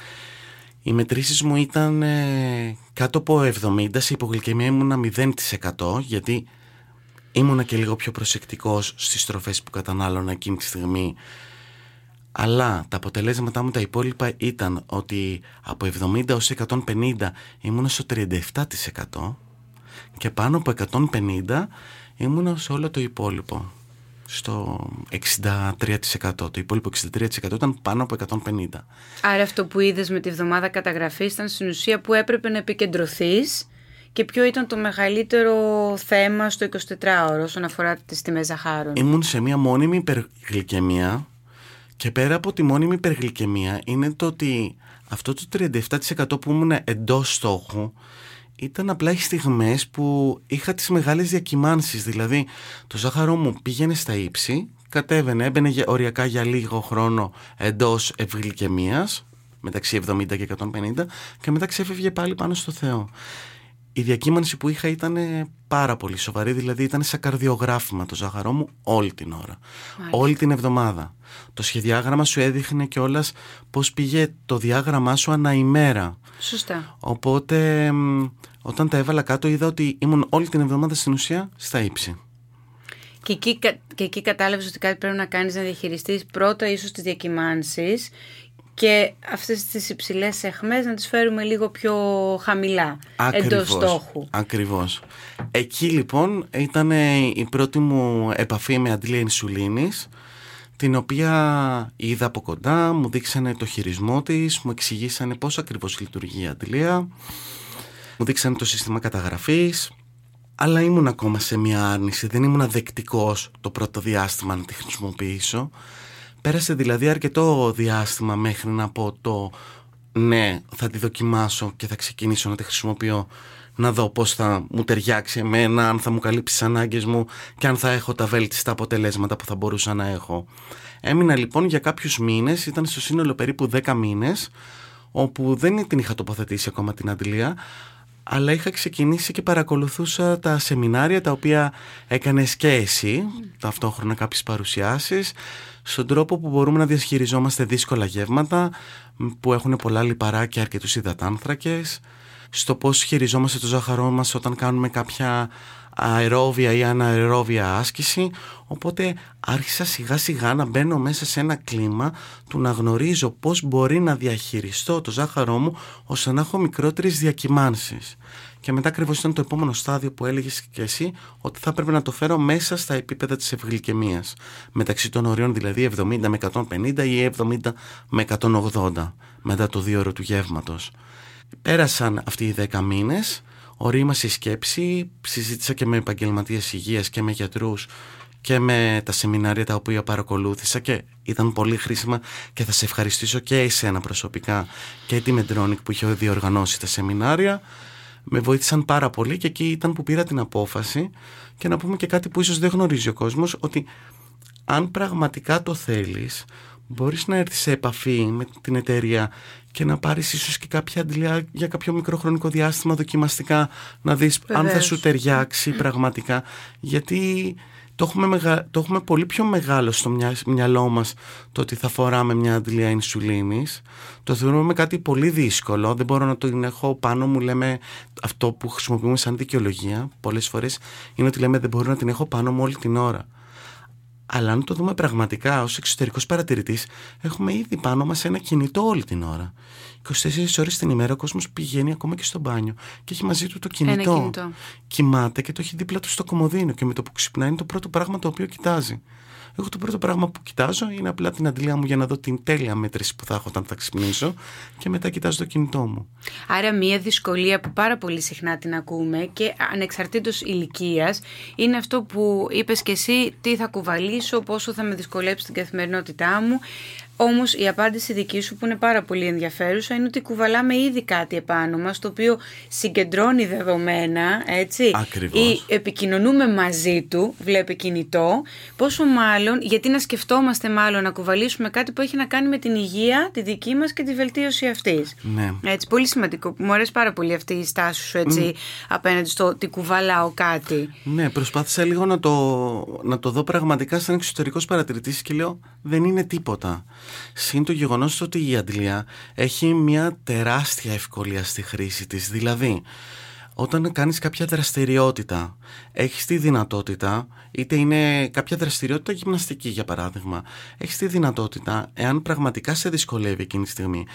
οι μετρήσεις μου ήταν ε, κάτω από εβδομήντα, σε υπογλυκαιμία ήμουνα μηδέν τοις εκατό, γιατί ήμουνα και λίγο πιο προσεκτικός στις τροφές που κατανάλωνα εκείνη τη στιγμή. Αλλά τα αποτελέσματά μου τα υπόλοιπα ήταν ότι από εβδομήντα ως εκατόν πενήντα ήμουνα στο τριάντα επτά τοις εκατό και πάνω από εκατόν πενήντα ήμουνα σε όλο το υπόλοιπο, στο εξήντα τρία τοις εκατό. Το υπόλοιπο εξήντα τρία τοις εκατό ήταν πάνω από εκατόν πενήντα. Άρα αυτό που είδες με τη βδομάδα καταγραφής ήταν στην ουσία που έπρεπε να επικεντρωθείς. Και ποιο ήταν το μεγαλύτερο θέμα στο εικοσιτετράωρο όσον αφορά τις τιμές ζαχάρων? Ήμουν σε μια μόνιμη υπεργλυκαιμία και πέρα από τη μόνιμη υπεργλυκαιμία είναι το ότι αυτό το τριάντα επτά τοις εκατό που ήμουν εντός στόχου ήταν απλά οι στιγμές που είχα τις μεγάλες διακυμάνσεις. Δηλαδή το ζάχαρό μου πήγαινε στα ύψη, κατέβαινε, έμπαινε οριακά για λίγο χρόνο εντός ευγλυκαιμίας μεταξύ εβδομήντα και εκατόν πενήντα και μετά ξέφευγε πάλι πάνω στο Θεό. Η διακύμανση που είχα ήταν πάρα πολύ σοβαρή, δηλαδή ήταν σαν καρδιογράφημα το ζάχαρό μου όλη την ώρα. Μάλιστα. Όλη την εβδομάδα. Το σχεδιάγραμμα σου έδειχνε κιόλας πώς πήγε το διάγραμμά σου ανά ημέρα. Σωστά. Οπότε όταν τα έβαλα κάτω είδα ότι ήμουν όλη την εβδομάδα στην ουσία στα ύψη. Και εκεί, και εκεί κατάλαβες ότι κάτι πρέπει να κάνεις, να διαχειριστείς πρώτα ίσως τις διακυμάνσεις και αυτές τις υψηλές αιχμές να τις φέρουμε λίγο πιο χαμηλά. Ακριβώς, εντός στόχου. Ακριβώς. Εκεί λοιπόν ήταν η πρώτη μου επαφή με αντλία ινσουλίνης, την οποία είδα από κοντά, μου δείξανε το χειρισμό της, μου εξηγήσανε πώς ακριβώς λειτουργεί η αντλία, μου δείξανε το σύστημα καταγραφής, αλλά ήμουν ακόμα σε μια άρνηση, δεν ήμουν δεκτικός το πρώτο διάστημα να τη χρησιμοποιήσω. Πέρασε δηλαδή αρκετό διάστημα μέχρι να πω το ναι, θα τη δοκιμάσω και θα ξεκινήσω να τη χρησιμοποιώ, να δω πώς θα μου ταιριάξει εμένα, αν θα μου καλύψει τις ανάγκες μου και αν θα έχω τα βέλτιστα αποτελέσματα που θα μπορούσα να έχω. Έμεινα λοιπόν για κάποιους μήνες, ήταν στο σύνολο περίπου δέκα μήνες, όπου δεν την είχα τοποθετήσει ακόμα την αντλία, αλλά είχα ξεκινήσει και παρακολουθούσα τα σεμινάρια τα οποία έκανες και εσύ, ταυτόχρονα κάποιες παρουσιάσεις, στον τρόπο που μπορούμε να διαχειριζόμαστε δύσκολα γεύματα που έχουν πολλά λιπαρά και αρκετούς υδατάνθρακες, στο πώς χειριζόμαστε το ζάχαρό μας όταν κάνουμε κάποια αερόβια ή αναερόβια άσκηση. Οπότε άρχισα σιγά σιγά να μπαίνω μέσα σε ένα κλίμα του να γνωρίζω πώς μπορεί να διαχειριστώ το ζάχαρό μου ώστε να έχω μικρότερες διακυμάνσεις. Και μετά ακριβώς ήταν το επόμενο στάδιο που έλεγες και εσύ, ότι θα έπρεπε να το φέρω μέσα στα επίπεδα της ευγλυκαιμίας, μεταξύ των ορίων δηλαδή εβδομήντα με εκατόν πενήντα ή εβδομήντα με εκατόν ογδόντα μετά το δύο ώρο του γεύματος. Πέρασαν αυτοί οι δέκα μήνες, ορίμασε η σκέψη, συζήτησα και με επαγγελματίες υγείας και με γιατρούς και με τα σεμινάρια τα οποία παρακολούθησα και ήταν πολύ χρήσιμα, και θα σε ευχαριστήσω και εσένα προσωπικά και τη Medtronic που είχε διοργανώσει τα σεμινάρια. Με βοήθησαν πάρα πολύ και εκεί ήταν που πήρα την απόφαση. Και να πούμε και κάτι που ίσως δεν γνωρίζει ο κόσμος, ότι αν πραγματικά το θέλεις, μπορείς να έρθεις σε επαφή με την εταιρεία και να πάρεις ίσως και κάποια αντιλία για κάποιο μικρό χρονικό διάστημα δοκιμαστικά, να δεις Βεβαίως. αν θα σου ταιριάξει πραγματικά, γιατί το έχουμε, μεγα... το έχουμε πολύ πιο μεγάλο στο μυα... μυαλό μας το ότι θα φοράμε μια αντιλία ινσουλίνης. Το θεωρούμε κάτι πολύ δύσκολο, δεν μπορώ να το έχω πάνω μου, λέμε, αυτό που χρησιμοποιούμε σαν δικαιολογία πολλές φορές είναι ότι λέμε δεν μπορώ να την έχω πάνω μου όλη την ώρα. Αλλά αν το δούμε πραγματικά ως εξωτερικός παρατηρητής, έχουμε ήδη πάνω μας ένα κινητό όλη την ώρα. είκοσι τέσσερις ώρες την ημέρα ο κόσμος πηγαίνει ακόμα και στο μπάνιο και έχει μαζί του το κινητό. Ένα κινητό. Κοιμάται και το έχει δίπλα του στο κομοδίνο και με το που ξυπνάει είναι το πρώτο πράγμα το οποίο κοιτάζει. Εγώ το πρώτο πράγμα που κοιτάζω είναι απλά την αντιλία μου για να δω την τέλεια μέτρηση που θα έχω όταν θα ξυπνήσω, και μετά κοιτάζω το κινητό μου. Άρα μία δυσκολία που πάρα πολύ συχνά την ακούμε και ανεξαρτήτως ηλικίας είναι αυτό που είπες και εσύ, τι θα κουβαλήσω, πόσο θα με δυσκολέψει την καθημερινότητά μου. Όμως η απάντηση δική σου που είναι πάρα πολύ ενδιαφέρουσα είναι ότι κουβαλάμε ήδη κάτι επάνω μας το οποίο συγκεντρώνει δεδομένα, έτσι, Ακριβώς. ή επικοινωνούμε μαζί του, βλέπει κινητό, πόσο μάλλον, γιατί να σκεφτόμαστε μάλλον να κουβαλήσουμε κάτι που έχει να κάνει με την υγεία, τη δική μας και τη βελτίωση αυτής. Ναι. Έτσι, πολύ σημαντικό, μου αρέσει πάρα πολύ αυτή η στάση σου, έτσι, mm. απέναντι στο ότι κουβαλάω κάτι. Ναι, προσπάθησα λίγο να το, να το δω πραγματικά σαν εξωτερικός παρατηρητής και λέω δεν είναι τίποτα. Συν το γεγονός ότι η αντιλία έχει μια τεράστια ευκολία στη χρήση της. Δηλαδή, όταν κάνεις κάποια δραστηριότητα, έχεις τη δυνατότητα, είτε είναι κάποια δραστηριότητα γυμναστική για παράδειγμα, έχεις τη δυνατότητα, εάν πραγματικά σε δυσκολεύει εκείνη τη στιγμή,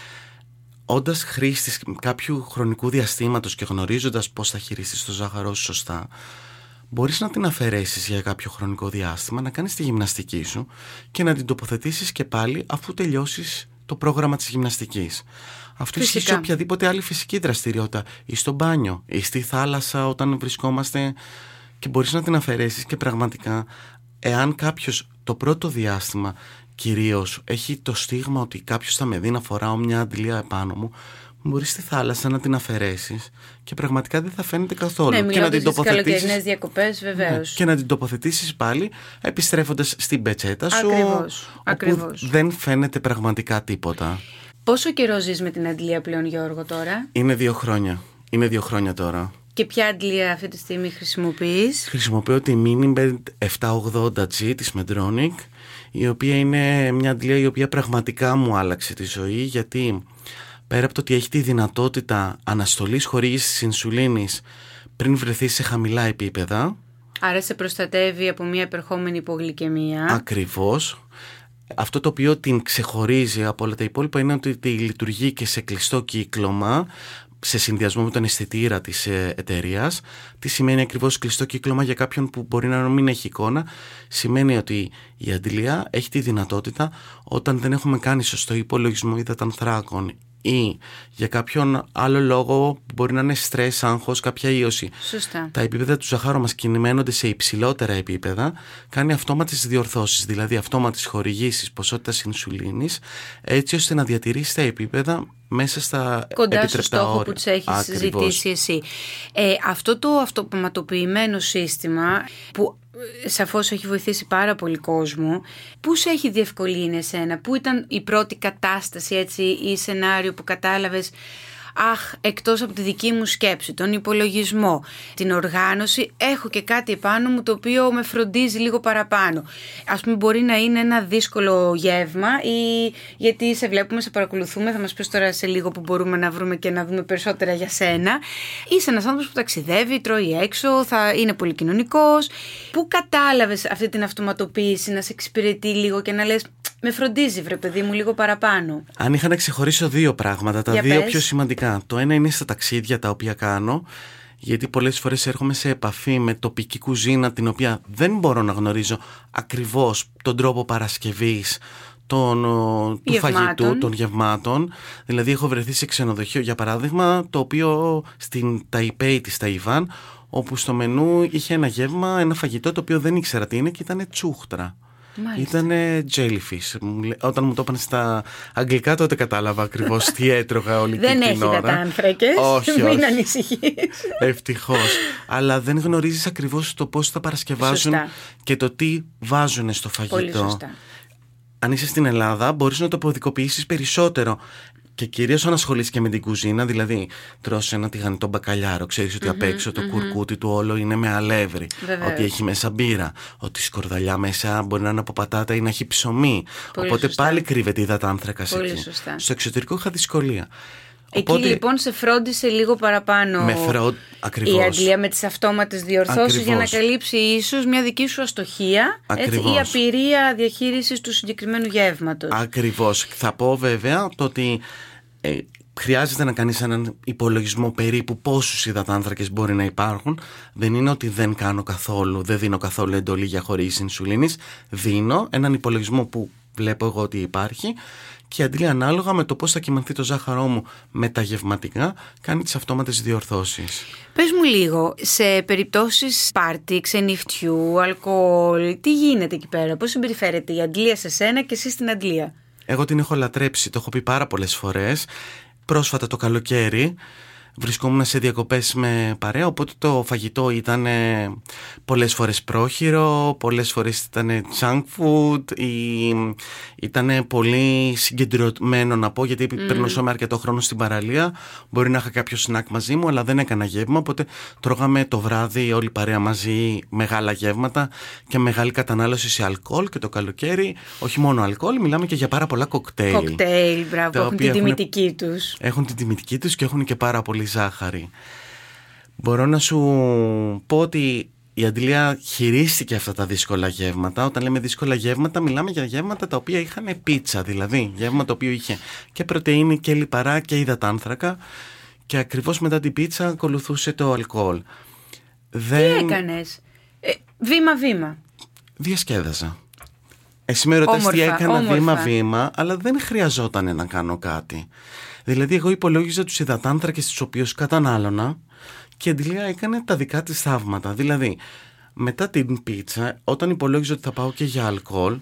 όντας χρήστης κάποιου χρονικού διαστήματος και γνωρίζοντας πώς θα χειριστείς το ζάχαρό σου σωστά, μπορείς να την αφαιρέσεις για κάποιο χρονικό διάστημα, να κάνεις τη γυμναστική σου και να την τοποθετήσεις και πάλι αφού τελειώσεις το πρόγραμμα της γυμναστικής. Αυτό ισχύει σε οποιαδήποτε άλλη φυσική δραστηριότητα, ή στο μπάνιο ή στη θάλασσα όταν βρισκόμαστε, και μπορείς να την αφαιρέσεις. Και πραγματικά, εάν κάποιος το πρώτο διάστημα κυρίως έχει το στίγμα ότι κάποιος θα με δει να φοράω μια αντιλία επάνω μου, μπορείς στη θάλασσα να την αφαιρέσεις και πραγματικά δεν θα φαίνεται καθόλου. Ναι, και να την τοποθετήσεις. Καλοκαιρινές διακοπές, βεβαίως. Ναι, και να την τοποθετήσεις πάλι επιστρέφοντας στην πετσέτα σου. Ακριβώς. Όπου Ακριβώς. δεν φαίνεται πραγματικά τίποτα. Πόσο καιρό ζεις με την αντιλία πλέον, Γιώργο, τώρα? Είναι δύο χρόνια. Είναι δύο χρόνια τώρα. Και ποια αντιλία αυτή τη στιγμή χρησιμοποιείς? Χρησιμοποιώ τη Miniband επτακόσια ογδόντα τζι της Medtronic, η οποία είναι μια αντιλία η οποία πραγματικά μου άλλαξε τη ζωή, γιατί πέρα από το ότι έχει τη δυνατότητα αναστολής χορήγησης ινσουλίνης πριν βρεθεί σε χαμηλά επίπεδα. Άρα σε προστατεύει από μια επερχόμενη υπογλυκαιμία. Ακριβώς. Αυτό το οποίο την ξεχωρίζει από όλα τα υπόλοιπα είναι ότι λειτουργεί και σε κλειστό κύκλωμα, σε συνδυασμό με τον αισθητήρα της εταιρείας. Τι σημαίνει ακριβώς κλειστό κύκλωμα για κάποιον που μπορεί να μην έχει εικόνα? Σημαίνει ότι η αντιλία έχει τη δυνατότητα, όταν δεν έχουμε κάνει σωστό υπολογισμό υδατανθράκων ή για κάποιον άλλο λόγο που μπορεί να είναι στρες, άγχος, κάποια ίωση, Σωστά. τα επίπεδα του ζαχάρου μας κινημένονται σε υψηλότερα επίπεδα, κάνει αυτόματες διορθώσεις, δηλαδή αυτόματες χορηγήσεις ποσότητας ινσουλίνης, έτσι ώστε να διατηρήσει τα επίπεδα μέσα στα κοντά επιτρεπτά στο στόχο όρια που τους έχεις Ακριβώς. ζητήσει εσύ. Ε, αυτό το αυτοματοποιημένο σύστημα που σαφώς έχει βοηθήσει πάρα πολύ κόσμο, πού σε έχει διευκολύνει εσένα, πού ήταν η πρώτη κατάσταση, έτσι, ή σενάριο που κατάλαβες αχ, εκτός από τη δική μου σκέψη, τον υπολογισμό, την οργάνωση, έχω και κάτι επάνω μου το οποίο με φροντίζει λίγο παραπάνω. Ας πούμε, μπορεί να είναι ένα δύσκολο γεύμα, ή γιατί σε βλέπουμε, σε παρακολουθούμε, θα μας πεις τώρα σε λίγο που μπορούμε να βρούμε και να δούμε περισσότερα για σένα. Είσαι ένας άνθρωπος που ταξιδεύει, τρώει έξω, θα είναι πολύ κοινωνικός. Πού κατάλαβες αυτή την αυτοματοποίηση να σε εξυπηρετεί λίγο και να λες, με φροντίζει, βρε παιδί μου, λίγο παραπάνω? Αν είχα να ξεχωρίσω δύο πράγματα, τα Για δύο πες. πιο σημαντικά. Το ένα είναι στα ταξίδια τα οποία κάνω, γιατί πολλές φορές έρχομαι σε επαφή με τοπική κουζίνα, την οποία δεν μπορώ να γνωρίζω ακριβώς τον τρόπο παρασκευής των, του φαγητού, των γευμάτων. Δηλαδή έχω βρεθεί σε ξενοδοχείο, για παράδειγμα, το οποίο στην Ταϊπέη της Ταϊβάν, όπου στο μενού είχε ένα γεύμα, ένα φαγητό το οποίο δεν ήξερα τι είναι και ήταν τσούχτρα. Ήτανε jellyfish. Όταν μου το είπαν στα αγγλικά, τότε κατάλαβα ακριβώς τι έτρωγα όλη δεν την ώρα. Δεν έχει υδατάνθρακες. Όχι, μην όχι. ανησυχείς. Ευτυχώς. Αλλά δεν γνωρίζεις ακριβώς το πώς θα παρασκευάζουν. Σωστά. Και το τι βάζουν στο φαγητό. Πολύ σωστά. Αν είσαι στην Ελλάδα, μπορείς να το αποδικοποιήσεις περισσότερο. Και κυρίως αν ασχολείσαι και με την κουζίνα, δηλαδή τρως ένα τηγανιτό μπακαλιάρο, ξέρεις ότι mm-hmm, απ' έξω το mm-hmm. κουρκούτι του όλο είναι με αλεύρι, Βεβαίως. Ότι έχει μέσα μπύρα, ότι η σκορδαλιά μέσα μπορεί να είναι από πατάτα ή να έχει ψωμί. Πολύ Οπότε σωστά. Πάλι κρύβεται υδατάνθρακας εκεί. Σωστά. Στο εξωτερικό είχα δυσκολία. Εκεί Οπότε, λοιπόν σε φρόντισε λίγο παραπάνω με φρό... η Αγγλία με τις αυτόματες διορθώσεις για να καλύψει ίσως μια δική σου αστοχία, έτσι, ή απειρία διαχείρισης του συγκεκριμένου γεύματος. Ακριβώς. Θα πω βέβαια το ότι ε, χρειάζεται να κάνεις έναν υπολογισμό περίπου πόσους υδατάνθρακες μπορεί να υπάρχουν. Δεν είναι ότι δεν κάνω καθόλου, δεν δίνω καθόλου εντολή για χορήγηση ινσουλίνης. Δίνω έναν υπολογισμό που βλέπω εγώ ότι υπάρχει και αντί ανάλογα με το πώς θα κυμανθεί το ζάχαρό μου μεταγευματικά, κάνει τις αυτόματες διορθώσεις. Πες μου λίγο, σε περιπτώσεις πάρτι, ξενυχτιού, αλκοόλ, τι γίνεται εκεί πέρα, πώς συμπεριφέρεται η Αντλία σε σένα και εσύ στην Αντλία? Εγώ την έχω λατρέψει, το έχω πει πάρα πολλές φορές. Πρόσφατα το καλοκαίρι βρισκόμουν σε διακοπές με παρέα, οπότε το φαγητό ήταν πολλές φορές πρόχειρο, πολλές φορές ήταν junk food, ή ήταν πολύ συγκεντρωμένο να πω, γιατί mm. περνούσαμε αρκετό χρόνο στην παραλία. Μπορεί να είχα κάποιο snack μαζί μου, αλλά δεν έκανα γεύμα, οπότε τρώγαμε το βράδυ όλη παρέα μαζί μεγάλα γεύματα και μεγάλη κατανάλωση σε αλκοόλ, και το καλοκαίρι όχι μόνο αλκοόλ, μιλάμε και για πάρα πολλά κοκτέιλ. Κοκτέιλ, μπράβο, έχουν την τιμητική τους. Έχουν την τιμητική τους και έχουν και πάρα πολύ ζάχαρη. Μπορώ να σου πω ότι η Αντλία χειρίστηκε αυτά τα δύσκολα γεύματα. Όταν λέμε δύσκολα γεύματα, μιλάμε για γεύματα τα οποία είχαν πίτσα, δηλαδή γεύμα το οποίο είχε και πρωτεΐνη και λιπαρά και υδατάνθρακα, και ακριβώς μετά την πίτσα ακολουθούσε το αλκοόλ. Δεν... Τι έκανες? Ε, βήμα-βήμα. Διασκέδαζα. Εσύ με ρωτάς τι έκανα βήμα-βήμα, αλλά δεν χρειαζόταν να κάνω κάτι. Δηλαδή εγώ υπολόγιζα τους υδατάνθρακες τους οποίους κατανάλωνα και η Αντλία έκανε τα δικά της θαύματα. Δηλαδή μετά την πίτσα, όταν υπολόγιζα ότι θα πάω και για αλκοόλ,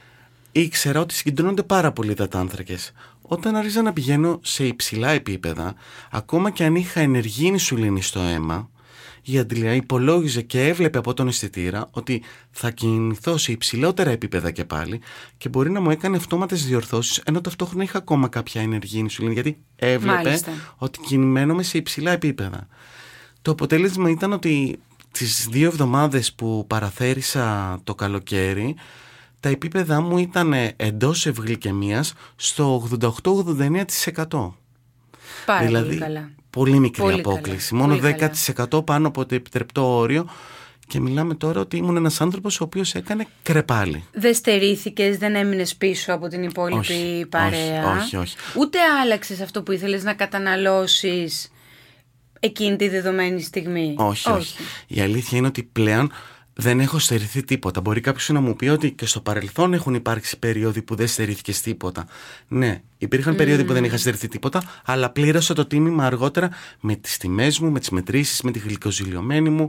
ήξερα ότι συγκεντρώνονται πάρα πολλοί υδατάνθρακες. Όταν άρχισα να πηγαίνω σε υψηλά επίπεδα, ακόμα και αν είχα ενεργή ινσουλίνη στο αίμα, η Αντλία υπολόγιζε και έβλεπε από τον αισθητήρα ότι θα κινηθώ σε υψηλότερα επίπεδα και πάλι, και μπορεί να μου έκανε αυτόματες διορθώσεις, ενώ ταυτόχρονα είχα ακόμα κάποια ενεργή ινσουλίνη, γιατί έβλεπε Μάλιστα. ότι κινημένομαι σε υψηλά επίπεδα. Το αποτέλεσμα ήταν ότι τις δύο εβδομάδες που παραθέρισα το καλοκαίρι, τα επίπεδα μου ήταν εντός ευγλυκαιμίας στο ογδόντα οκτώ με ογδόντα εννέα τοις εκατό. Πάρα δηλαδή, πολύ καλά. Πολύ μικρή πολύ απόκληση. Καλά. Μόνο πολύ δέκα τοις εκατό καλά. Πάνω από το επιτρεπτό όριο. Και μιλάμε τώρα ότι ήμουν ένας άνθρωπος ο οποίος έκανε κρεπάλι. Δεν στερήθηκες, δεν έμεινες πίσω από την υπόλοιπη όχι, παρέα. Όχι, όχι, όχι. Ούτε άλλαξες αυτό που ήθελες να καταναλώσεις εκείνη τη δεδομένη στιγμή. Όχι, όχι, όχι. Η αλήθεια είναι ότι πλέον δεν έχω στερηθεί τίποτα. Μπορεί κάποιος να μου πει ότι και στο παρελθόν έχουν υπάρξει περίοδοι που δεν στερήθηκες τίποτα. Ναι, υπήρχαν mm. περίοδοι που δεν είχα στερηθεί τίποτα, αλλά πλήρωσα το τίμημα αργότερα με τις τιμές μου, με τις μετρήσεις, με τη γλυκοζηλιωμένη μου,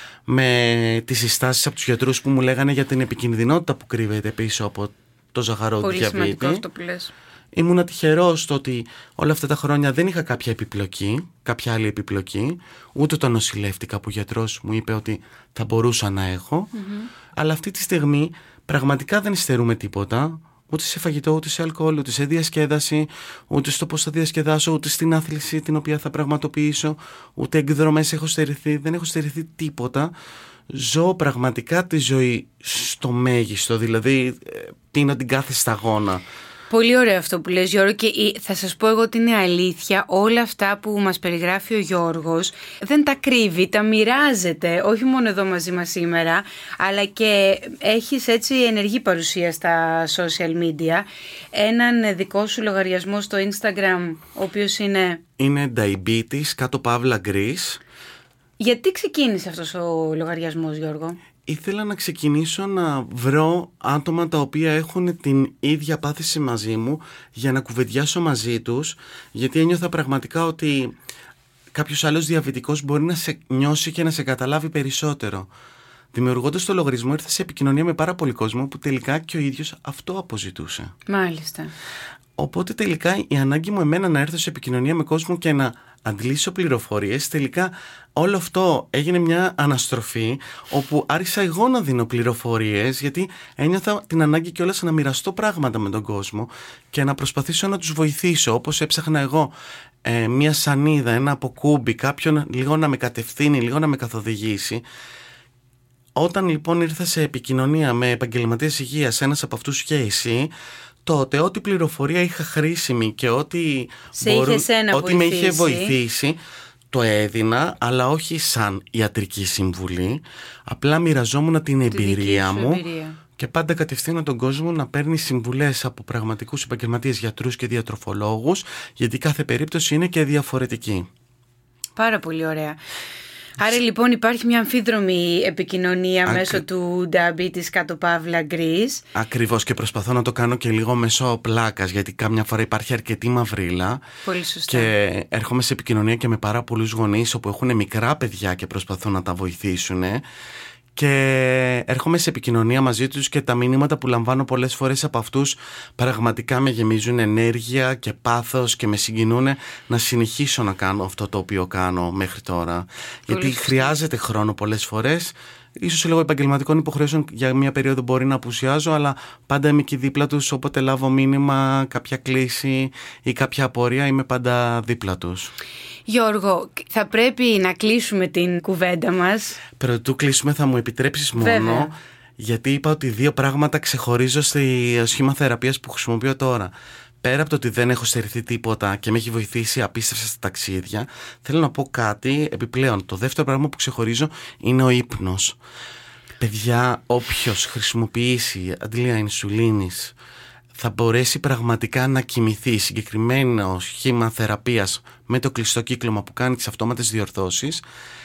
με τις συστάσεις από τους γιατρούς που μου λέγανε για την επικινδυνότητα που κρύβεται πίσω από το ζαχαρόδι διαβήτη. Πολύ σημαντικό αυτό που λες. Ήμουνα τυχερός στο ότι όλα αυτά τα χρόνια δεν είχα κάποια επιπλοκή, κάποια άλλη επιπλοκή, ούτε το νοσηλεύτηκα που ο γιατρός μου είπε ότι θα μπορούσα να έχω, mm-hmm. αλλά αυτή τη στιγμή πραγματικά δεν στερούμε τίποτα, ούτε σε φαγητό, ούτε σε αλκοόλ, ούτε σε διασκέδαση, ούτε στο πώς θα διασκεδάσω, ούτε στην άθληση την οποία θα πραγματοποιήσω, ούτε εκδρομές έχω στερηθεί, δεν έχω στερηθεί τίποτα. Ζω πραγματικά τη ζωή στο μέγιστο, δηλαδή πίνω την κάθε σταγόνα. Πολύ ωραίο αυτό που λες, Γιώργο, και θα σας πω εγώ ότι είναι αλήθεια. Όλα αυτά που μας περιγράφει ο Γιώργος δεν τα κρύβει, τα μοιράζεται, όχι μόνο εδώ μαζί μας σήμερα, αλλά και έχεις έτσι ενεργή παρουσία στα social media. Έναν δικό σου λογαριασμό στο Instagram, ο οποίος είναι... Είναι Diabetes, κάτω παύλα Greece. Γιατί ξεκίνησε αυτός ο λογαριασμός, Γιώργο? Ήθελα να ξεκινήσω να βρω άτομα τα οποία έχουν την ίδια πάθηση μαζί μου για να κουβεντιάσω μαζί τους, γιατί ένιωθα πραγματικά ότι κάποιος άλλος διαβητικός μπορεί να σε νιώσει και να σε καταλάβει περισσότερο. Δημιουργώντας το λογαριασμό ήρθα σε επικοινωνία με πάρα πολύ κόσμο που τελικά και ο ίδιος αυτό αποζητούσε. Μάλιστα. Οπότε τελικά η ανάγκη μου εμένα να έρθω σε επικοινωνία με κόσμο και να αντλήσω πληροφορίες, τελικά όλο αυτό έγινε μια αναστροφή όπου άρχισα εγώ να δίνω πληροφορίες, γιατί ένιωθα την ανάγκη κιόλας να μοιραστώ πράγματα με τον κόσμο και να προσπαθήσω να τους βοηθήσω, όπως έψαχνα εγώ ε, μια σανίδα, ένα αποκούμπι, κάποιον λίγο να με κατευθύνει, λίγο να με καθοδηγήσει. Όταν λοιπόν ήρθα σε επικοινωνία με επαγγελματίες υγείας, ένας από αυτούς και εσύ, τότε ό,τι πληροφορία είχα χρήσιμη και ό,τι, μπορούν, ό,τι με είχε βοηθήσει το έδινα, αλλά όχι σαν ιατρική συμβουλή. Απλά μοιραζόμουν την εμπειρία μου εμπειρία. Και πάντα κατευθύνω τον κόσμο να παίρνει συμβουλές από πραγματικούς επαγγελματίες γιατρούς και διατροφολόγους, γιατί κάθε περίπτωση είναι και διαφορετική. Πάρα πολύ ωραία. Άρα λοιπόν υπάρχει μια αμφίδρομη επικοινωνία Ακ... μέσω του Diabetes κάτω παύλα Greece. Ακριβώς, και προσπαθώ να το κάνω και λίγο μέσω πλάκας, γιατί κάμια φορά υπάρχει αρκετή μαυρίλα. Πολύ σωστά. Και έρχομαι σε επικοινωνία και με πάρα πολλούς γονείς όπου έχουν μικρά παιδιά και προσπαθούν να τα βοηθήσουν. Και έρχομαι σε επικοινωνία μαζί τους και τα μηνύματα που λαμβάνω πολλές φορές από αυτούς πραγματικά με γεμίζουν ενέργεια και πάθος και με συγκινούν να συνεχίσω να κάνω αυτό το οποίο κάνω μέχρι τώρα. Πολύ Γιατί χρειάζεται χρόνο πολλές φορές. Ίσως λόγω επαγγελματικών υποχρεώσεων για μια περίοδο μπορεί να απουσιάζω, αλλά πάντα είμαι εκεί δίπλα τους. Όποτε λάβω μήνυμα, κάποια κλήση ή κάποια απορία, είμαι πάντα δίπλα τους. Γιώργο, θα πρέπει να κλείσουμε την κουβέντα μας. Πρωτού κλείσουμε, θα μου επιτρέψεις μόνο, Βέβαια. γιατί είπα ότι δύο πράγματα ξεχωρίζω στη σχήμα θεραπείας που χρησιμοποιώ τώρα. Πέρα από το ότι δεν έχω στερηθεί τίποτα και με έχει βοηθήσει απίστευτα στα ταξίδια, θέλω να πω κάτι επιπλέον. Το δεύτερο πράγμα που ξεχωρίζω είναι ο ύπνος. Παιδιά, όποιος χρησιμοποιήσει αντλία ινσουλίνης θα μπορέσει πραγματικά να κοιμηθεί. Συγκεκριμένο σχήμα θεραπείας με το κλειστό κύκλωμα που κάνει τις αυτόματες διορθώσεις,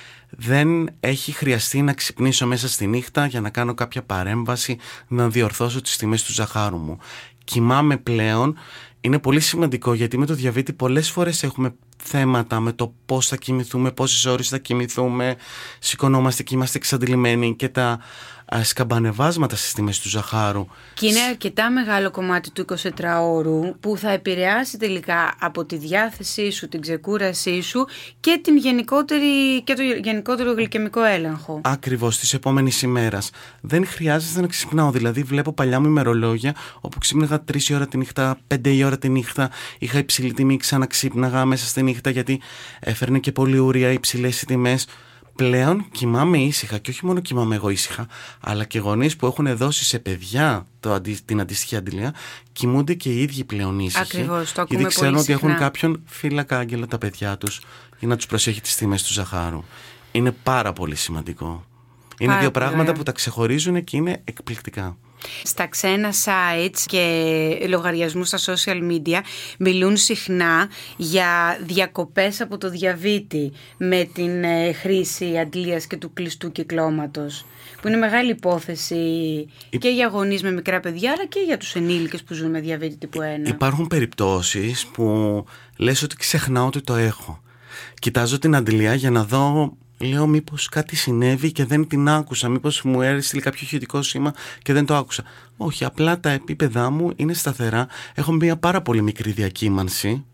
δεν έχει χρειαστεί να ξυπνήσω μέσα στη νύχτα για να κάνω κάποια παρέμβαση, να διορθώσω τις τιμές του ζαχάρου μου. Κοιμάμαι πλέον. Είναι πολύ σημαντικό, γιατί με το διαβήτη πολλές φορές έχουμε θέματα με το πώς θα κοιμηθούμε, πόσες ώρες θα κοιμηθούμε, σηκωνόμαστε και είμαστε εξαντλημένοι, και τα σκαμπανεβάσματα στις τιμές του ζαχάρου. Και είναι αρκετά μεγάλο κομμάτι του εικοσιτετράωρου που θα επηρεάσει τελικά από τη διάθεσή σου, την ξεκούρασή σου και, την γενικότερη, και το γενικότερο γλυκαιμικό έλεγχο. Ακριβώς, της επόμενης ημέρας. Δεν χρειάζεται να ξυπνάω. Δηλαδή, βλέπω παλιά μου ημερολόγια όπου ξύπναγα τρεις η ώρα τη νύχτα, πέντε η ώρα τη νύχτα, είχα υψηλή τιμή, ξαναξύπναγα μέσα στη νύχτα γιατί έφερνε και πολύ ουρία, υψηλές οι τιμές. Πλέον κοιμάμαι ήσυχα, και όχι μόνο κοιμάμαι εγώ ήσυχα, αλλά και γονείς που έχουν δώσει σε παιδιά το, την αντίστοιχη αντιλία κοιμούνται και οι ίδιοι πλέον ήσυχοι. Ακριβώς, το ακούμε πολύ γιατί ξέρουν ότι συχνά. έχουν κάποιον φύλακα άγγελο τα παιδιά τους για να τους προσέχει τις τιμές του ζαχάρου. Είναι πάρα πολύ σημαντικό. Είναι πάρα δύο πολύ πράγματα ωραία. που τα ξεχωρίζουν και είναι εκπληκτικά. Στα ξένα sites και λογαριασμούς στα social media μιλούν συχνά για διακοπές από το διαβήτη με την χρήση αντλίας και του κλειστού κυκλώματος, που είναι μεγάλη υπόθεση Υ... και για γονείς με μικρά παιδιά, αλλά και για τους ενήλικες που ζουν με διαβήτη τύπου ένα. Υπάρχουν περιπτώσεις που λες ότι ξεχνάω ότι το έχω. Κοιτάζω την αντλία για να δω, λέω μήπως κάτι συνέβη και δεν την άκουσα, μήπως μου έστειλε κάποιο ηχητικό σήμα και δεν το άκουσα. Όχι, απλά τα επίπεδά μου είναι σταθερά. Έχω μια πάρα πολύ μικρή διακύμανση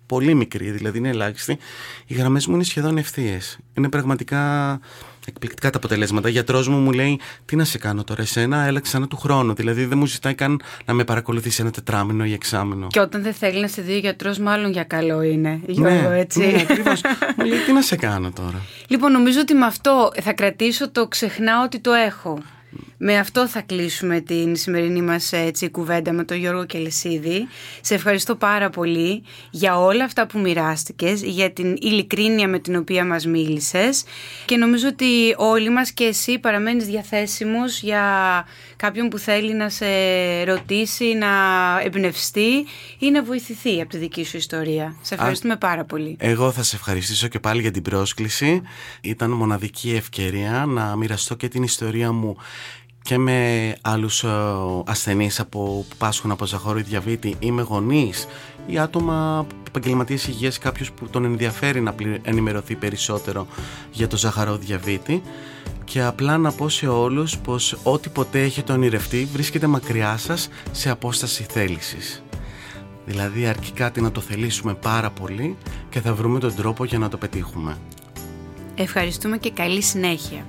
πολύ μικρή, δηλαδή είναι ελάχιστη, οι γραμμές μου είναι σχεδόν ευθείες. Είναι πραγματικά εκπληκτικά τα αποτελέσματα. Ο γιατρός μου μου λέει: τι να σε κάνω τώρα, εσένα, έλα ξανά του χρόνου. Δηλαδή δεν μου ζητάει καν να με παρακολουθήσει ένα τετράμινο ή εξάμηνο. Και όταν δεν θέλει να σε δει ο γιατρός, μάλλον για καλό είναι. Ναι, Γιώργο, έτσι. Ναι, ακριβώς. Μου λέει: τι να σε κάνω τώρα. Λοιπόν, νομίζω ότι με αυτό θα κρατήσω το ξεχνάω ότι το έχω. Με αυτό θα κλείσουμε την σημερινή μας έτσι, κουβέντα με τον Γιώργο Κελεσίδη. Σε ευχαριστώ πάρα πολύ για όλα αυτά που μοιράστηκες, για την ειλικρίνεια με την οποία μας μίλησες και νομίζω ότι όλοι μας και εσύ παραμένεις διαθέσιμος για κάποιον που θέλει να σε ρωτήσει, να εμπνευστεί ή να βοηθηθεί από τη δική σου ιστορία. Σε ευχαριστούμε Α, πάρα πολύ. Εγώ θα σε ευχαριστήσω και πάλι για την πρόσκληση. Ήταν μοναδική ευκαιρία να μοιραστώ και την ιστορία μου και με άλλους ασθενείς από, που πάσχουν από ζαχαρόδι διαβήτη ή με γονείς ή άτομα επαγγελματίες υγείας, κάποιος που τον ενδιαφέρει να ενημερωθεί περισσότερο για το ζαχαρόδι διαβήτη, και απλά να πω σε όλους πως ό,τι ποτέ έχετε ονειρευτεί βρίσκεται μακριά σας σε απόσταση θέλησης. Δηλαδή αρκεί κάτι να το θελήσουμε πάρα πολύ και θα βρούμε τον τρόπο για να το πετύχουμε. Ευχαριστούμε και καλή συνέχεια.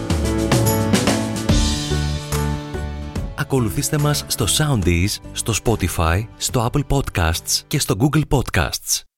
Ακολουθήστε μας στο Soundees, στο Spotify, στο Apple Podcasts και στο Google Podcasts.